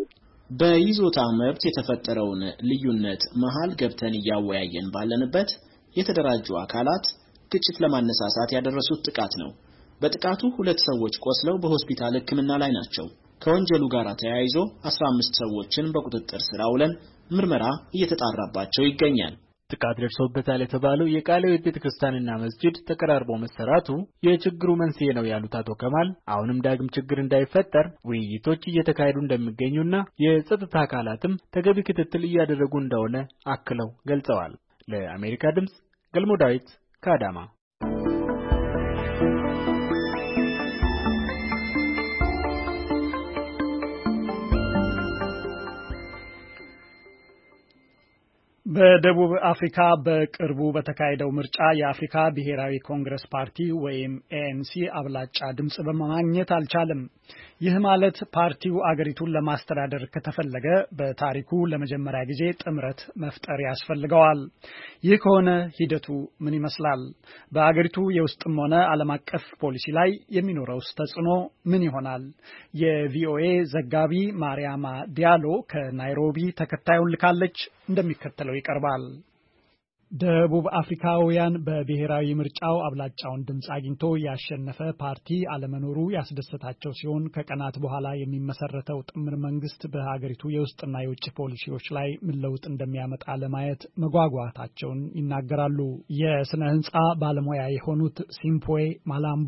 በይዞታ መብት የተፈጠረውን ልዩነት መሃል ገብተን ያወያየን ባለንበት የተደራጁ አካላት ግጭት ለማነሳሳት ያደረሱት ጥቃት ነው። በጥቃቱ ሁለት ሰዎች ቆስለው በሆስፒታል ሕክምና ላይ ናቸው። ከወንጀሉ ጋር ተያይዞ አስራ አምስት ሰዎችን በቁጥጥር ስር አውለን ምርመራ እየተጣራባቸው ይገኛል። ጥቃት ደርሶበታል የተባለው የቃልዮት ቤተክርስቲያንና መስጂድ ተቀራርቦ መሰራቱ የችግሩ መንስኤ ነው ያሉት አቶ ከማል አሁንም ዳግም ችግር እንዳይፈጠር ውይይቶች እየተካሄዱ እንደሚገኙና የጸጥታ አካላትም ተገቢ ክትትል እያደረጉ እንደሆነ አክለው ገልጸዋል። ለአሜሪካ ድምጽ ገልሞ ዳዊት ከአዳማ። በደቡብ አፍሪካ በቅርቡ በተካሄደው ምርጫ የአፍሪካ ብሔራዊ ኮንግረስ ፓርቲ ወይም ኤኤንሲ አብላጫ ድምጽ በማግኘት አልቻለም። ይህ ማለት ፓርቲው አገሪቱን ለማስተዳደር ከተፈለገ በታሪኩ ለመጀመሪያ ጊዜ ጥምረት መፍጠር ያስፈልገዋል። ይህ ከሆነ ሂደቱ ምን ይመስላል? በአገሪቱ የውስጥም ሆነ ዓለም አቀፍ ፖሊሲ ላይ የሚኖረው ተጽዕኖ ምን ይሆናል? የቪኦኤ ዘጋቢ ማርያማ ዲያሎ ከናይሮቢ ተከታዩን ልካለች፣ እንደሚከተለው ይቀርባል። ደቡብ አፍሪካውያን በብሔራዊ ምርጫው አብላጫውን ድምጽ አግኝቶ ያሸነፈ ፓርቲ አለመኖሩ ያስደሰታቸው ሲሆን ከቀናት በኋላ የሚመሰረተው ጥምር መንግስት በሀገሪቱ የውስጥና የውጭ ፖሊሲዎች ላይ ምን ለውጥ እንደሚያመጣ ለማየት መጓጓታቸውን ይናገራሉ። የስነ ህንጻ ባለሙያ የሆኑት ሲምፖዌ ማላምቦ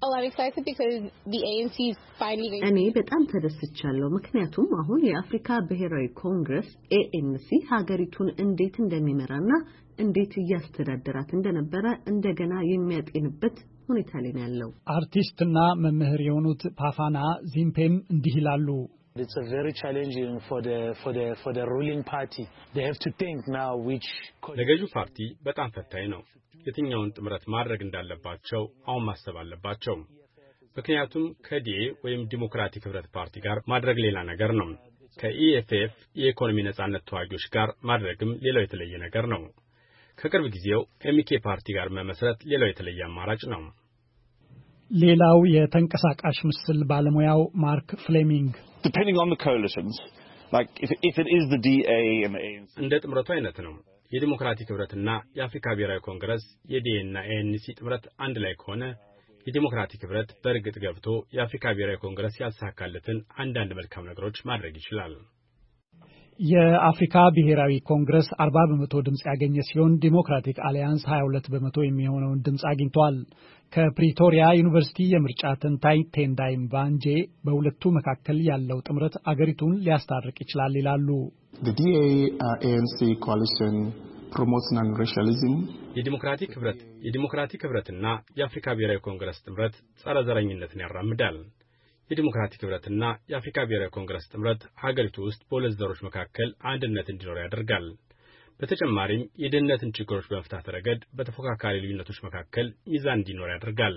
እኔ በጣም ተደስቻለሁ፣ ምክንያቱም አሁን የአፍሪካ ብሔራዊ ኮንግረስ ኤኤንሲ ሀገሪቱን እንዴት እንደሚመራና እንዴት ያስተዳደራት እንደነበረ እንደገና የሚያጤንበት ሁኔታ ላይ ነው ያለው። አርቲስትና መምህር የሆኑት ፓፋና ዚምፔም እንዲህ ይላሉ። It's a very challenging for the for the for the ruling party. They have to think now which ለገዢው ፓርቲ በጣም ፈታኝ ነው። የትኛውን ጥምረት ማድረግ እንዳለባቸው አሁን ማሰብ አለባቸው። ምክንያቱም ከዲኤ ወይም ዲሞክራቲክ ህብረት ፓርቲ ጋር ማድረግ ሌላ ነገር ነው። ከኢኤፍኤፍ የኢኮኖሚ ነጻነት ተዋጊዎች ጋር ማድረግም ሌላው የተለየ ነገር ነው። ከቅርብ ጊዜው ኤምኬ ፓርቲ ጋር መመስረት ሌላው የተለየ አማራጭ ነው። ሌላው የተንቀሳቃሽ ምስል ባለሙያው ማርክ ፍሌሚንግ depending on the coalitions like if if it is the D A and the A N C እንደ ጥምረቱ አይነት ነው። የዲሞክራቲክ ህብረትና የአፍሪካ ብሔራዊ ኮንግረስ የዲኤ እና ኤኤንሲ ጥምረት አንድ ላይ ከሆነ የዲሞክራቲክ ህብረት በእርግጥ ገብቶ የአፍሪካ ብሔራዊ ኮንግረስ ያሳካለትን አንዳንድ መልካም ነገሮች ማድረግ ይችላል። የአፍሪካ ብሔራዊ ኮንግረስ አርባ በመቶ ድምጽ ያገኘ ሲሆን ዲሞክራቲክ አሊያንስ ሀያ ሁለት በመቶ የሚሆነውን ድምጽ አግኝቷል። ከፕሪቶሪያ ዩኒቨርሲቲ የምርጫ ተንታኝ ቴንዳይ ምባንጄ በሁለቱ መካከል ያለው ጥምረት አገሪቱን ሊያስታርቅ ይችላል ይላሉ። The D A A N C coalition promotes non-racialism. የዲሞክራቲክ ህብረት የዲሞክራቲክ ህብረትና የአፍሪካ ብሔራዊ ኮንግረስ ጥምረት ጸረ ዘረኝነትን ያራምዳል። የዲሞክራቲክ ህብረትና የአፍሪካ ብሔራዊ ኮንግረስ ጥምረት ሀገሪቱ ውስጥ በሁለት ዘሮች መካከል አንድነት እንዲኖር ያደርጋል። በተጨማሪም የደህንነትን ችግሮች በመፍታት ረገድ በተፎካካሪ ልዩነቶች መካከል ሚዛን እንዲኖር ያደርጋል።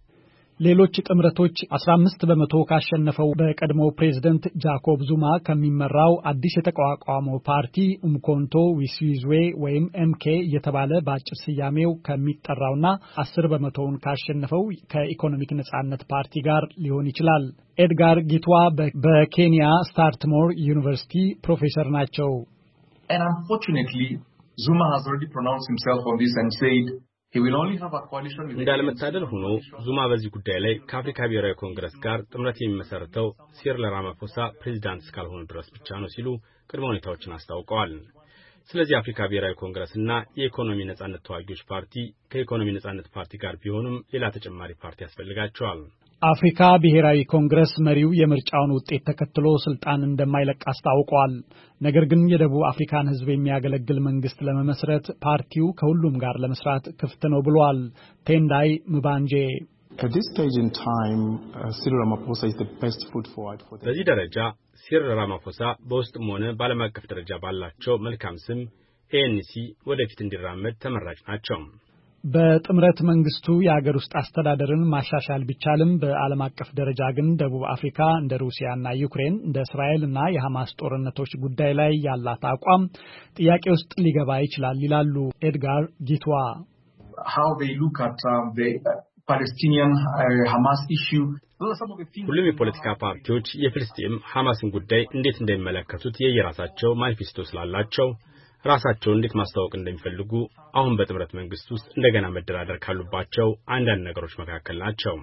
ሌሎች ጥምረቶች አስራ አምስት በመቶ ካሸነፈው በቀድሞ ፕሬዝዳንት ጃኮብ ዙማ ከሚመራው አዲስ የተቋቋመው ፓርቲ ኡምኮንቶ ዊሲዝዌ ወይም ኤምኬ እየተባለ በአጭር ስያሜው ከሚጠራውና አስር በመቶውን ካሸነፈው ከኢኮኖሚክ ነጻነት ፓርቲ ጋር ሊሆን ይችላል። ኤድጋር ጊትዋ በኬንያ ስታርትሞር ዩኒቨርሲቲ ፕሮፌሰር ናቸው። And unfortunately, Zuma has already pronounced himself on this and said he will only have a coalition with እንዳለመታደል ሆኖ ዙማ በዚህ ጉዳይ ላይ ከአፍሪካ ብሔራዊ ኮንግረስ ጋር ጥምረት የሚመሰርተው ሲሪል ራማፎሳ ፕሬዝዳንት እስካልሆኑ ድረስ ብቻ ነው ሲሉ ቅድመ ሁኔታዎችን አስታውቀዋል። ስለዚህ አፍሪካ ብሔራዊ ኮንግረስና የኢኮኖሚ ነጻነት ተዋጊዎች ፓርቲ ከኢኮኖሚ ነጻነት ፓርቲ ጋር ቢሆኑም ሌላ ተጨማሪ ፓርቲ ያስፈልጋቸዋል። አፍሪካ ብሔራዊ ኮንግረስ መሪው የምርጫውን ውጤት ተከትሎ ስልጣን እንደማይለቅ አስታውቋል። ነገር ግን የደቡብ አፍሪካን ሕዝብ የሚያገለግል መንግስት ለመመስረት ፓርቲው ከሁሉም ጋር ለመስራት ክፍት ነው ብሏል። ቴንዳይ ምባንጄ At this stage in time, uh, Cyril Ramaphosa is the best foot forward for the በዚህ ደረጃ ሲሪል ራማፎሳ በውስጥም ሆነ በዓለም አቀፍ ደረጃ ባላቸው መልካም ስም ኤንሲ ወደፊት እንዲራመድ ተመራጭ ናቸው። በጥምረት መንግስቱ የሀገር ውስጥ አስተዳደርን ማሻሻል ቢቻልም በዓለም አቀፍ ደረጃ ግን ደቡብ አፍሪካ እንደ ሩሲያና ዩክሬን እንደ እስራኤልና የሐማስ ጦርነቶች ጉዳይ ላይ ያላት አቋም ጥያቄ ውስጥ ሊገባ ይችላል ይላሉ ኤድጋር ጊትዋ። how they look at uh, the Palestinian uh, Hamas issue. ሁሉም የፖለቲካ ፓርቲዎች የፍልስጤም ሐማስን ጉዳይ እንዴት እንደሚመለከቱት የየራሳቸው ማኒፌስቶ ስላላቸው ራሳቸውን እንዴት ማስተዋወቅ እንደሚፈልጉ አሁን በጥምረት መንግስት ውስጥ እንደገና መደራደር ካሉባቸው አንዳንድ ነገሮች መካከል ናቸው።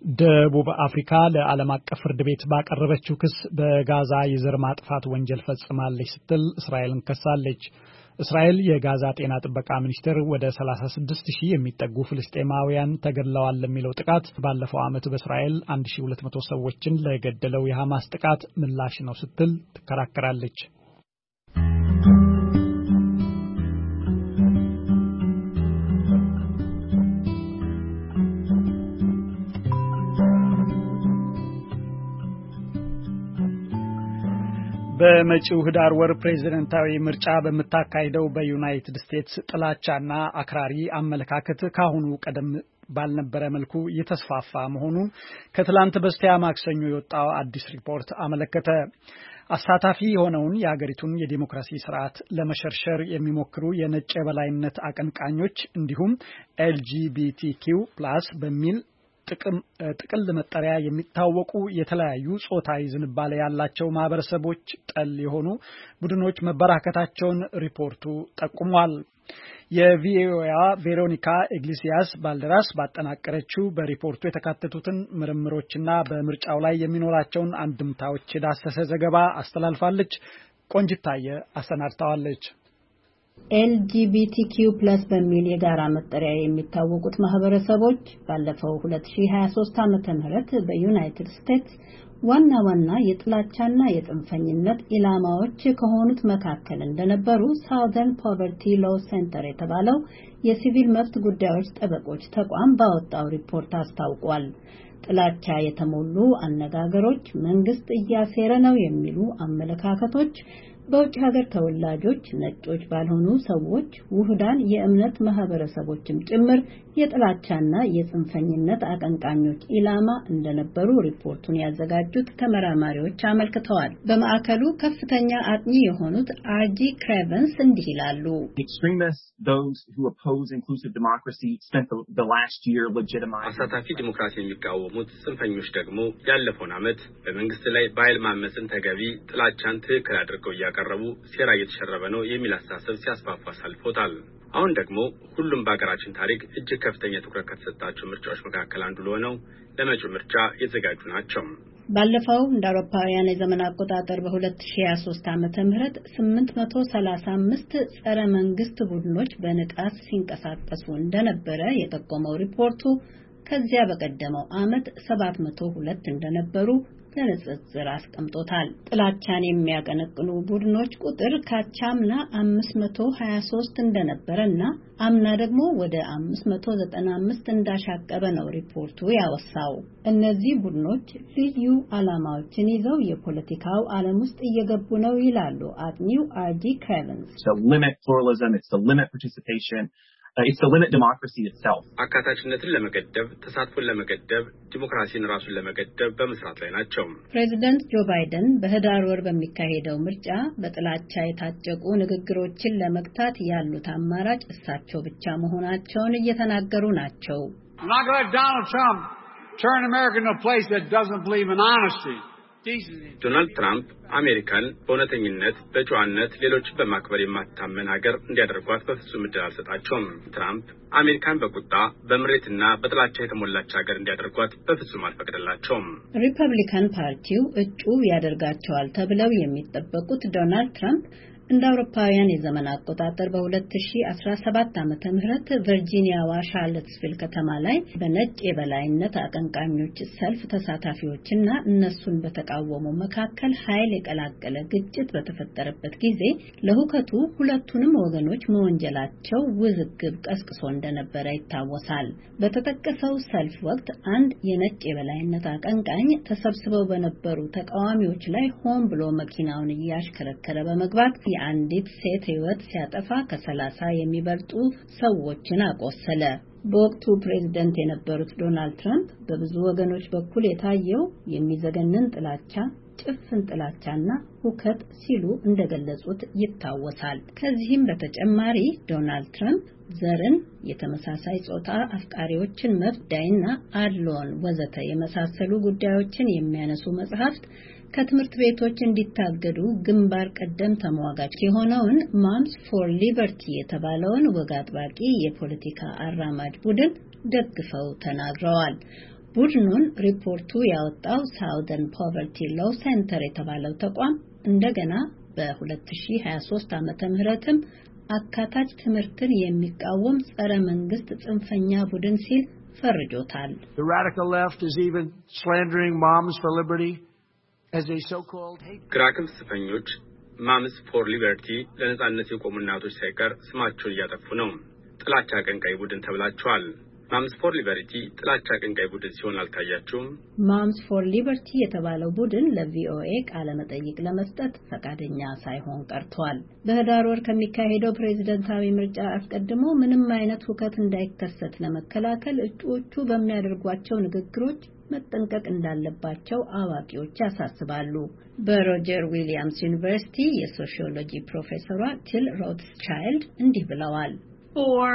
ደቡብ አፍሪካ ለዓለም አቀፍ ፍርድ ቤት ባቀረበችው ክስ በጋዛ የዘር ማጥፋት ወንጀል ፈጽማለች ስትል እስራኤልን ከሳለች። እስራኤል የጋዛ ጤና ጥበቃ ሚኒስቴር ወደ ሰላሳ ስድስት ሺህ የሚጠጉ ፍልስጤማውያን ተገድለዋል ለሚለው ጥቃት ባለፈው ዓመት በእስራኤል አንድ ሺህ ሁለት መቶ ሰዎችን ለገደለው የሐማስ ጥቃት ምላሽ ነው ስትል ትከራከራለች። በመጪው ህዳር ወር ፕሬዝዳንታዊ ምርጫ በመታካሄደው በዩናይትድ ስቴትስ ጥላቻና አክራሪ አመለካከት ካሁኑ ቀደም ባልነበረ መልኩ እየተስፋፋ መሆኑን ከትላንት በስቲያ ማክሰኞ የወጣው አዲስ ሪፖርት አመለከተ። አሳታፊ የሆነውን የሀገሪቱን የዲሞክራሲ ስርዓት ለመሸርሸር የሚሞክሩ የነጭ የበላይነት አቀንቃኞች እንዲሁም ኤል ጂ ቢ ቲ ኪው ፕላስ በሚል ጥቅም ጥቅል መጠሪያ የሚታወቁ የተለያዩ ጾታዊ ዝንባሌ ያላቸው ማህበረሰቦች ጠል የሆኑ ቡድኖች መበራከታቸውን ሪፖርቱ ጠቁሟል። የቪኦኤዋ ቬሮኒካ ኢግሊሲያስ ባልደራስ ባጠናቀረችው በሪፖርቱ የተካተቱትን ምርምሮችና በምርጫው ላይ የሚኖራቸውን አንድምታዎች የዳሰሰ ዘገባ አስተላልፋለች። ቆንጅታየ አሰናድታዋለች። ኤል ጂ ቢ ቲ ኪው ፕላስ በሚል የጋራ መጠሪያ የሚታወቁት ማህበረሰቦች ባለፈው ሁለት ሺህ ሀያ ሶስት ዓመተ ምህረት በዩናይትድ ስቴትስ ዋና ዋና የጥላቻና የጽንፈኝነት ኢላማዎች ከሆኑት መካከል እንደነበሩ ሳውዘርን ፖቨርቲ ሎው ሴንተር የተባለው የሲቪል መብት ጉዳዮች ጠበቆች ተቋም ባወጣው ሪፖርት አስታውቋል። ጥላቻ የተሞሉ አነጋገሮች፣ መንግስት እያሴረ ነው የሚሉ አመለካከቶች በውጭ ሀገር ተወላጆች፣ ነጮች ባልሆኑ ሰዎች፣ ውህዳን የእምነት ማህበረሰቦችም ጭምር የጥላቻና የጽንፈኝነት አቀንቃኞች ኢላማ እንደነበሩ ሪፖርቱን ያዘጋጁት ተመራማሪዎች አመልክተዋል። በማዕከሉ ከፍተኛ አጥኚ የሆኑት አርጂ ክሬቨንስ እንዲህ ይላሉ። አሳታፊ ዲሞክራሲ የሚቃወሙት ጽንፈኞች ደግሞ ያለፈውን ዓመት በመንግስት ላይ በኃይል ማመፅን ተገቢ፣ ጥላቻን ትክክል አድርገው ያቀረቡ ሴራ እየተሸረበ ነው የሚል አስተሳሰብ ሲያስፋፋ አሳልፎታል። አሁን ደግሞ ሁሉም በአገራችን ታሪክ እጅግ ከፍተኛ ትኩረት ከተሰጣቸው ምርጫዎች መካከል አንዱ ለሆነው ለመጪው ምርጫ የተዘጋጁ ናቸው። ባለፈው እንደ አውሮፓውያን የዘመን አቆጣጠር በ2023 ዓመተ ምህረት ስምንት መቶ ሰላሳ አምስት ጸረ መንግስት ቡድኖች በንቃት ሲንቀሳቀሱ እንደነበረ የጠቆመው ሪፖርቱ ከዚያ በቀደመው ዓመት ሰባት መቶ ሁለት እንደነበሩ ለንጽጽር አስቀምጦታል። ጥላቻን የሚያቀነቅኑ ቡድኖች ቁጥር ካቻምና አምስት መቶ ሀያ ሶስት እንደነበረና አምና ደግሞ ወደ አምስት መቶ ዘጠና አምስት እንዳሻቀበ ነው ሪፖርቱ ያወሳው። እነዚህ ቡድኖች ልዩ ዓላማዎችን ይዘው የፖለቲካው ዓለም ውስጥ እየገቡ ነው ይላሉ አጥኚው አርዲ ክሬቨንስ። So limit pluralism, it's to limit participation. Uh, it's to limit democracy itself. አካታችነትን ለመገደብ ተሳትፎን ለመገደብ ዲሞክራሲን ራሱን ለመገደብ በመስራት ላይ ናቸው። ፕሬዚደንት ጆ ባይደን በህዳር ወር በሚካሄደው ምርጫ በጥላቻ የታጨቁ ንግግሮችን ለመግታት ያሉት አማራጭ እሳቸው ብቻ መሆናቸውን እየተናገሩ ናቸው። I'm not going to let Donald Trump turn America into a place that doesn't believe in honesty. ዶናልድ ትራምፕ አሜሪካን በእውነተኝነት በጨዋነት ሌሎችን በማክበር የማታመን ሀገር እንዲያደርጓት በፍጹም እድል አልሰጣቸውም። ትራምፕ አሜሪካን በቁጣ በምሬትና በጥላቻ የተሞላች ሀገር እንዲያደርጓት በፍጹም አልፈቀደላቸውም። ሪፐብሊካን ፓርቲው እጩ ያደርጋቸዋል ተብለው የሚጠበቁት ዶናልድ ትራምፕ እንደ አውሮፓውያን የዘመን አቆጣጠር በ2017 ዓመተ ምህረት ቨርጂኒያዋ ሻርለትስቪል ከተማ ላይ በነጭ የበላይነት አቀንቃኞች ሰልፍ ተሳታፊዎችና እነሱን በተቃወሙ መካከል ኃይል የቀላቀለ ግጭት በተፈጠረበት ጊዜ ለሁከቱ ሁለቱንም ወገኖች መወንጀላቸው ውዝግብ ቀስቅሶ እንደነበረ ይታወሳል። በተጠቀሰው ሰልፍ ወቅት አንድ የነጭ የበላይነት አቀንቃኝ ተሰብስበው በነበሩ ተቃዋሚዎች ላይ ሆን ብሎ መኪናውን እያሽከረከረ በመግባት የአንዲት ሴት ሕይወት ሲያጠፋ ከሰላሳ የሚበልጡ ሰዎችን አቆሰለ። በወቅቱ ፕሬዝዳንት የነበሩት ዶናልድ ትራምፕ በብዙ ወገኖች በኩል የታየው የሚዘገንን ጥላቻ፣ ጭፍን ጥላቻና ሁከት ሲሉ እንደገለጹት ይታወሳል። ከዚህም በተጨማሪ ዶናልድ ትራምፕ ዘርን፣ የተመሳሳይ ጾታ አፍቃሪዎችን መብዳይና አድሎን ወዘተ የመሳሰሉ ጉዳዮችን የሚያነሱ መጽሐፍት ከትምህርት ቤቶች እንዲታገዱ ግንባር ቀደም ተሟጋች የሆነውን ማምስ ፎር ሊበርቲ የተባለውን ወግ አጥባቂ የፖለቲካ አራማጅ ቡድን ደግፈው ተናግረዋል። ቡድኑን ሪፖርቱ ያወጣው ሳውዘርን ፖቨርቲ ሎው ሴንተር የተባለው ተቋም እንደገና በ2023 ዓመተ ምህረትም አካታች ትምህርትን የሚቃወም ጸረ መንግስት ጽንፈኛ ቡድን ሲል ፈርጆታል። The radical left is even slandering Moms for Liberty as a so-called hate. ግራ ክንፍ ጽንፈኞች ማምስ ፎር ሊበርቲ ለነጻነት የቆሙ እናቶች ሳይቀር ስማቸውን እያጠፉ ነው። ጥላቻ አቀንቃይ ቡድን ተብላቸዋል። ማምስ ፎር ሊበርቲ ጥላቻ አቀንቃይ ቡድን ሲሆን አልታያችሁም? ማምስ ፎር ሊበርቲ የተባለው ቡድን ለቪኦኤ ቃለ መጠይቅ ለመስጠት ፈቃደኛ ሳይሆን ቀርቷል። በህዳር ወር ከሚካሄደው ፕሬዝዳንታዊ ምርጫ አስቀድሞ ምንም አይነት ሁከት እንዳይከሰት ለመከላከል እጩዎቹ በሚያደርጓቸው ንግግሮች መጠንቀቅ እንዳለባቸው አዋቂዎች ያሳስባሉ። በሮጀር ዊሊያምስ ዩኒቨርሲቲ የሶሺዮሎጂ ፕሮፌሰሯ ቲል ሮትስቻይልድ እንዲህ ብለዋል። For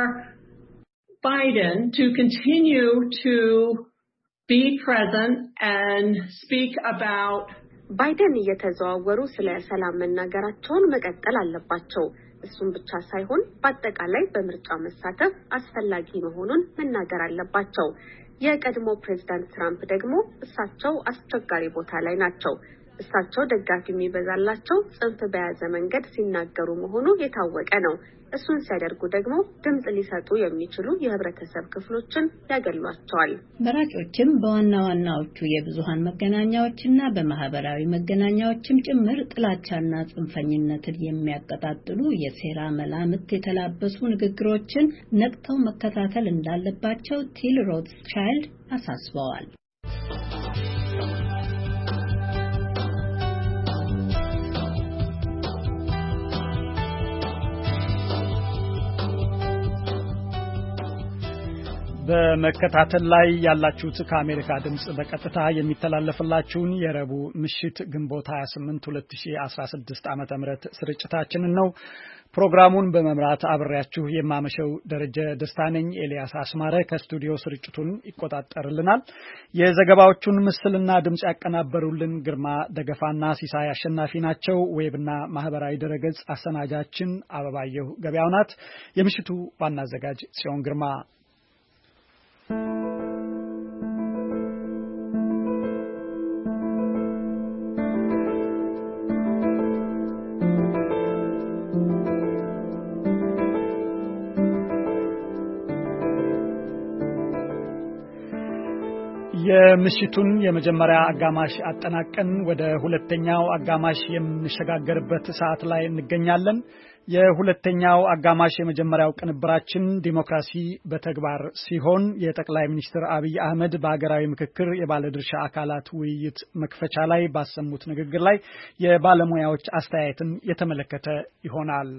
Biden to continue to be present and speak about ባይደን እየተዘዋወሩ ስለ ሰላም መናገራቸውን መቀጠል አለባቸው። እሱም ብቻ ሳይሆን በአጠቃላይ በምርጫ መሳተፍ አስፈላጊ መሆኑን መናገር አለባቸው። የቀድሞ ፕሬዝዳንት ትራምፕ ደግሞ እሳቸው አስቸጋሪ ቦታ ላይ ናቸው። እሳቸው ደጋፊ የሚበዛላቸው ጽንፍ በያዘ መንገድ ሲናገሩ መሆኑ የታወቀ ነው። እሱን ሲያደርጉ ደግሞ ድምጽ ሊሰጡ የሚችሉ የህብረተሰብ ክፍሎችን ያገሏቸዋል። መራጮችም በዋና ዋናዎቹ የብዙሃን መገናኛዎችና በማህበራዊ መገናኛዎችም ጭምር ጥላቻና ጽንፈኝነትን የሚያቀጣጥሉ የሴራ መላምት የተላበሱ ንግግሮችን ነቅተው መከታተል እንዳለባቸው ቲል ሮትስቻይልድ አሳስበዋል። በመከታተል ላይ ያላችሁት ከአሜሪካ ድምጽ በቀጥታ የሚተላለፍላችሁን የረቡዕ ምሽት ግንቦት ሃያ ስምንት ሁለት ሺህ አስራ ስድስት ዓመተ ምህረት ስርጭታችንን ነው። ፕሮግራሙን በመምራት አብሬያችሁ የማመሸው ደረጀ ደስታ ነኝ። ኤልያስ አስማረ ከስቱዲዮ ስርጭቱን ይቆጣጠርልናል። የዘገባዎቹን ምስልና ድምጽ ያቀናበሩልን ግርማ ደገፋና ሲሳይ አሸናፊ ናቸው። ዌብና ማህበራዊ ድረገጽ አሰናጃችን አበባየሁ ገበያው ናት። የምሽቱ ዋና አዘጋጅ ጽዮን ግርማ። የምሽቱን የመጀመሪያ አጋማሽ አጠናቀን ወደ ሁለተኛው አጋማሽ የምንሸጋገርበት ሰዓት ላይ እንገኛለን። የሁለተኛው አጋማሽ የመጀመሪያው ቅንብራችን ዲሞክራሲ በተግባር ሲሆን የጠቅላይ ሚኒስትር አብይ አህመድ በሀገራዊ ምክክር የባለድርሻ አካላት ውይይት መክፈቻ ላይ ባሰሙት ንግግር ላይ የባለሙያዎች አስተያየትን የተመለከተ ይሆናል።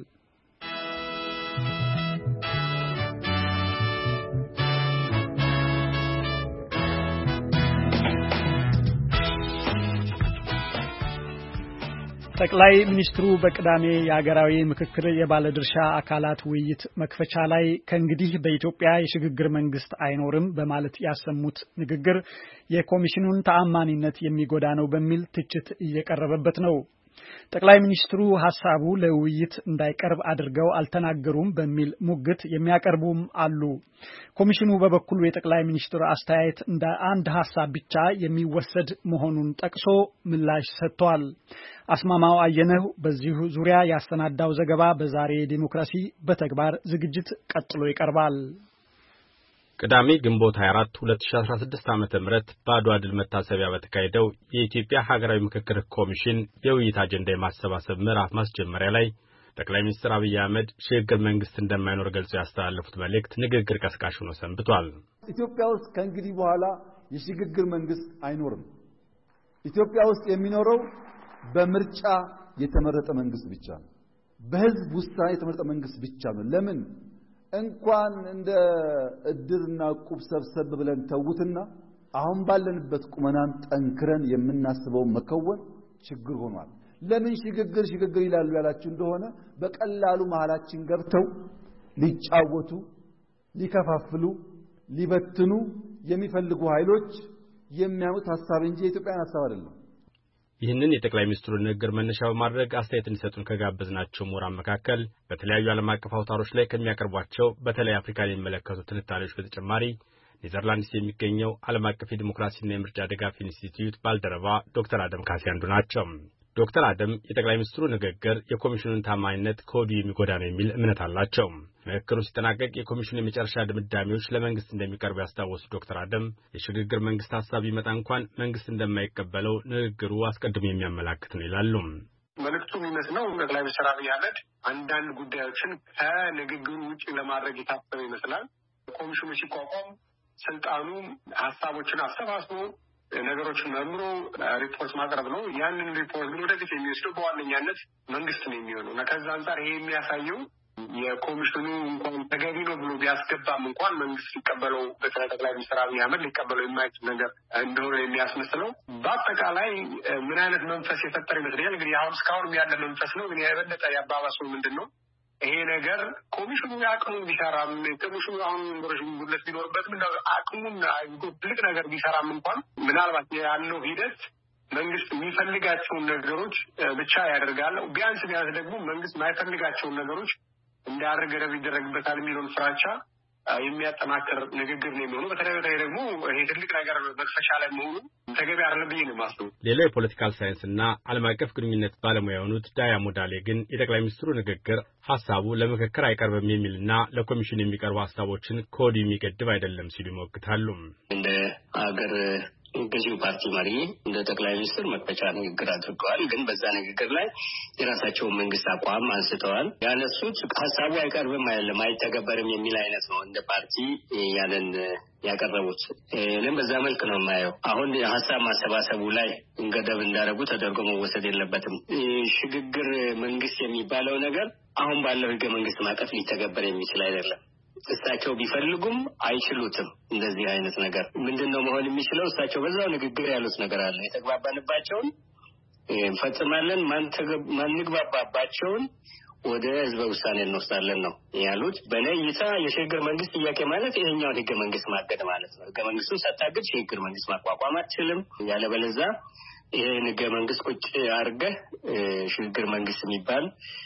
ጠቅላይ ሚኒስትሩ በቅዳሜ የሀገራዊ ምክክር የባለድርሻ አካላት ውይይት መክፈቻ ላይ ከእንግዲህ በኢትዮጵያ የሽግግር መንግስት አይኖርም በማለት ያሰሙት ንግግር የኮሚሽኑን ተአማኒነት የሚጎዳ ነው በሚል ትችት እየቀረበበት ነው። ጠቅላይ ሚኒስትሩ ሐሳቡ ለውይይት እንዳይቀርብ አድርገው አልተናገሩም በሚል ሙግት የሚያቀርቡም አሉ። ኮሚሽኑ በበኩሉ የጠቅላይ ሚኒስትሩ አስተያየት እንደ አንድ ሐሳብ ብቻ የሚወሰድ መሆኑን ጠቅሶ ምላሽ ሰጥቷል። አስማማው አየነው በዚሁ ዙሪያ ያሰናዳው ዘገባ በዛሬ ዲሞክራሲ በተግባር ዝግጅት ቀጥሎ ይቀርባል። ቅዳሜ ግንቦት ሃያ አራት ሁለት ሺህ አስራ ስድስት ዓመተ ምህረት በአድዋ ድል መታሰቢያ በተካሄደው የኢትዮጵያ ሀገራዊ ምክክር ኮሚሽን የውይይት አጀንዳ የማሰባሰብ ምዕራፍ ማስጀመሪያ ላይ ጠቅላይ ሚኒስትር አብይ አህመድ ሽግግር መንግስት እንደማይኖር ገልጸው ያስተላለፉት መልእክት ንግግር ቀስቃሽ ሆኖ ሰንብቷል። ኢትዮጵያ ውስጥ ከእንግዲህ በኋላ የሽግግር መንግስት አይኖርም። ኢትዮጵያ ውስጥ የሚኖረው በምርጫ የተመረጠ መንግስት ብቻ ነው። በህዝብ ውሳኔ የተመረጠ መንግስት ብቻ ነው። ለምን እንኳን እንደ እድርና ቁብ ሰብሰብ ብለን ተውትና አሁን ባለንበት ቁመናን ጠንክረን የምናስበው መከወን ችግር ሆኗል። ለምን ሽግግር ሽግግር ይላሉ ያላችሁ እንደሆነ በቀላሉ መሃላችን ገብተው ሊጫወቱ፣ ሊከፋፍሉ፣ ሊበትኑ የሚፈልጉ ኃይሎች የሚያሙት ሐሳብ እንጂ የኢትዮጵያን ሐሳብ አይደለም። ይህንን የጠቅላይ ሚኒስትሩ ንግግር መነሻ በማድረግ አስተያየት እንዲሰጡን ከጋበዝናቸው ምሁራን መካከል በተለያዩ ዓለም አቀፍ አውታሮች ላይ ከሚያቀርቧቸው በተለይ አፍሪካን የሚመለከቱ ትንታኔዎች በተጨማሪ ኔዘርላንድስ የሚገኘው ዓለም አቀፍ የዲሞክራሲና የምርጫ ድጋፍ ኢንስቲትዩት ባልደረባ ዶክተር አደም ካሴ አንዱ ናቸው። ዶክተር አደም የጠቅላይ ሚኒስትሩ ንግግር የኮሚሽኑን ታማኝነት ከወዲሁ የሚጎዳ ነው የሚል እምነት አላቸው። ንግግሩ ሲጠናቀቅ የኮሚሽኑ የመጨረሻ ድምዳሜዎች ለመንግስት እንደሚቀርቡ ያስታወሱት ዶክተር አደም የሽግግር መንግስት ሐሳብ ቢመጣ እንኳን መንግስት እንደማይቀበለው ንግግሩ አስቀድሞ የሚያመላክት ነው ይላሉ። መልእክቱ የሚመስለው ጠቅላይ ሚኒስትር አብይ አህመድ አንዳንድ ጉዳዮችን ከንግግሩ ውጭ ለማድረግ የታሰበ ይመስላል። ኮሚሽኑ ሲቋቋም ስልጣኑ ሐሳቦችን አሰባስቦ ነገሮችን መምሮ ሪፖርት ማቅረብ ነው። ያንን ሪፖርት ግን ወደፊት የሚወስደው በዋነኛነት መንግስት ነው የሚሆነው እና ከዛ አንጻር ይሄ የሚያሳየው የኮሚሽኑ እንኳን ተገቢ ነው ብሎ ቢያስገባም እንኳን መንግስት ሊቀበለው በጠቅላይ ሚኒስትር አብይ አህመድ ሊቀበለው የማይችል ነገር እንደሆነ የሚያስመስለው በአጠቃላይ ምን አይነት መንፈስ የፈጠረ ይመስለኛል። እንግዲህ አሁን እስካሁን ያለ መንፈስ ነው። ግን የበለጠ ያባባሰው ምንድን ነው? ይሄ ነገር ኮሚሽኑ አቅሙን ቢሰራም ኮሚሽኑ አሁን ጉድለት ቢኖርበትም አቅሙን ትልቅ ነገር ቢሰራም እንኳን ምናልባት ያለው ሂደት መንግስት የሚፈልጋቸውን ነገሮች ብቻ ያደርጋል። ቢያንስ ቢያንስ ደግሞ መንግስት የማይፈልጋቸውን ነገሮች እንዳያደርግ ገደብ ይደረግበታል የሚለውን ፍራቻ የሚያጠናክር ንግግር ነው የሚሆነው። በተለይ በተለይ ደግሞ ይሄ ትልቅ ነገር መክፈቻ ላይ መሆኑ ተገቢ አይደለም ብዬ ነው የማስበው። ሌላው የፖለቲካል ሳይንስና ዓለም አቀፍ ግንኙነት ባለሙያ የሆኑት ዳያ ሞዳሌ ግን የጠቅላይ ሚኒስትሩ ንግግር ሐሳቡ ለምክክር አይቀርብም የሚልና ለኮሚሽን የሚቀርቡ ሐሳቦችን ከወዲሁ የሚገድብ አይደለም ሲሉ ይሞግታሉ። እንደ ሀገር ገዢው ፓርቲ መሪ እንደ ጠቅላይ ሚኒስትር መክፈቻ ንግግር አድርገዋል። ግን በዛ ንግግር ላይ የራሳቸውን መንግስት አቋም አንስተዋል። ያነሱት ሐሳቡ አይቀርብም አይደለም አይተገበርም የሚል አይነት ነው እንደ ፓርቲ ያንን ያቀረቡት። እኔም በዛ መልክ ነው የማየው። አሁን ሐሳብ ማሰባሰቡ ላይ ገደብ እንዳደረጉ ተደርጎ መወሰድ የለበትም። ሽግግር መንግስት የሚባለው ነገር አሁን ባለው ህገ መንግስት ማቀፍ ሊተገበር የሚችል አይደለም። እሳቸው ቢፈልጉም አይችሉትም። እንደዚህ አይነት ነገር ምንድነው መሆን የሚችለው? እሳቸው በዛው ንግግር ያሉት ነገር አለ። የተግባባንባቸውን እንፈጽማለን፣ ማንግባባባቸውን ወደ ህዝበ ውሳኔ እንወስዳለን ነው ያሉት። በለይታ የሽግግር መንግስት ጥያቄ ማለት ይሄኛው ህገ መንግስት ማገድ ማለት ነው። ህገ መንግስቱን ሳታግድ ሽግግር መንግስት ማቋቋም አትችልም። ያለበለዛ ይሄን ህገ መንግስት ቁጭ አድርገህ ሽግግር መንግስት የሚባል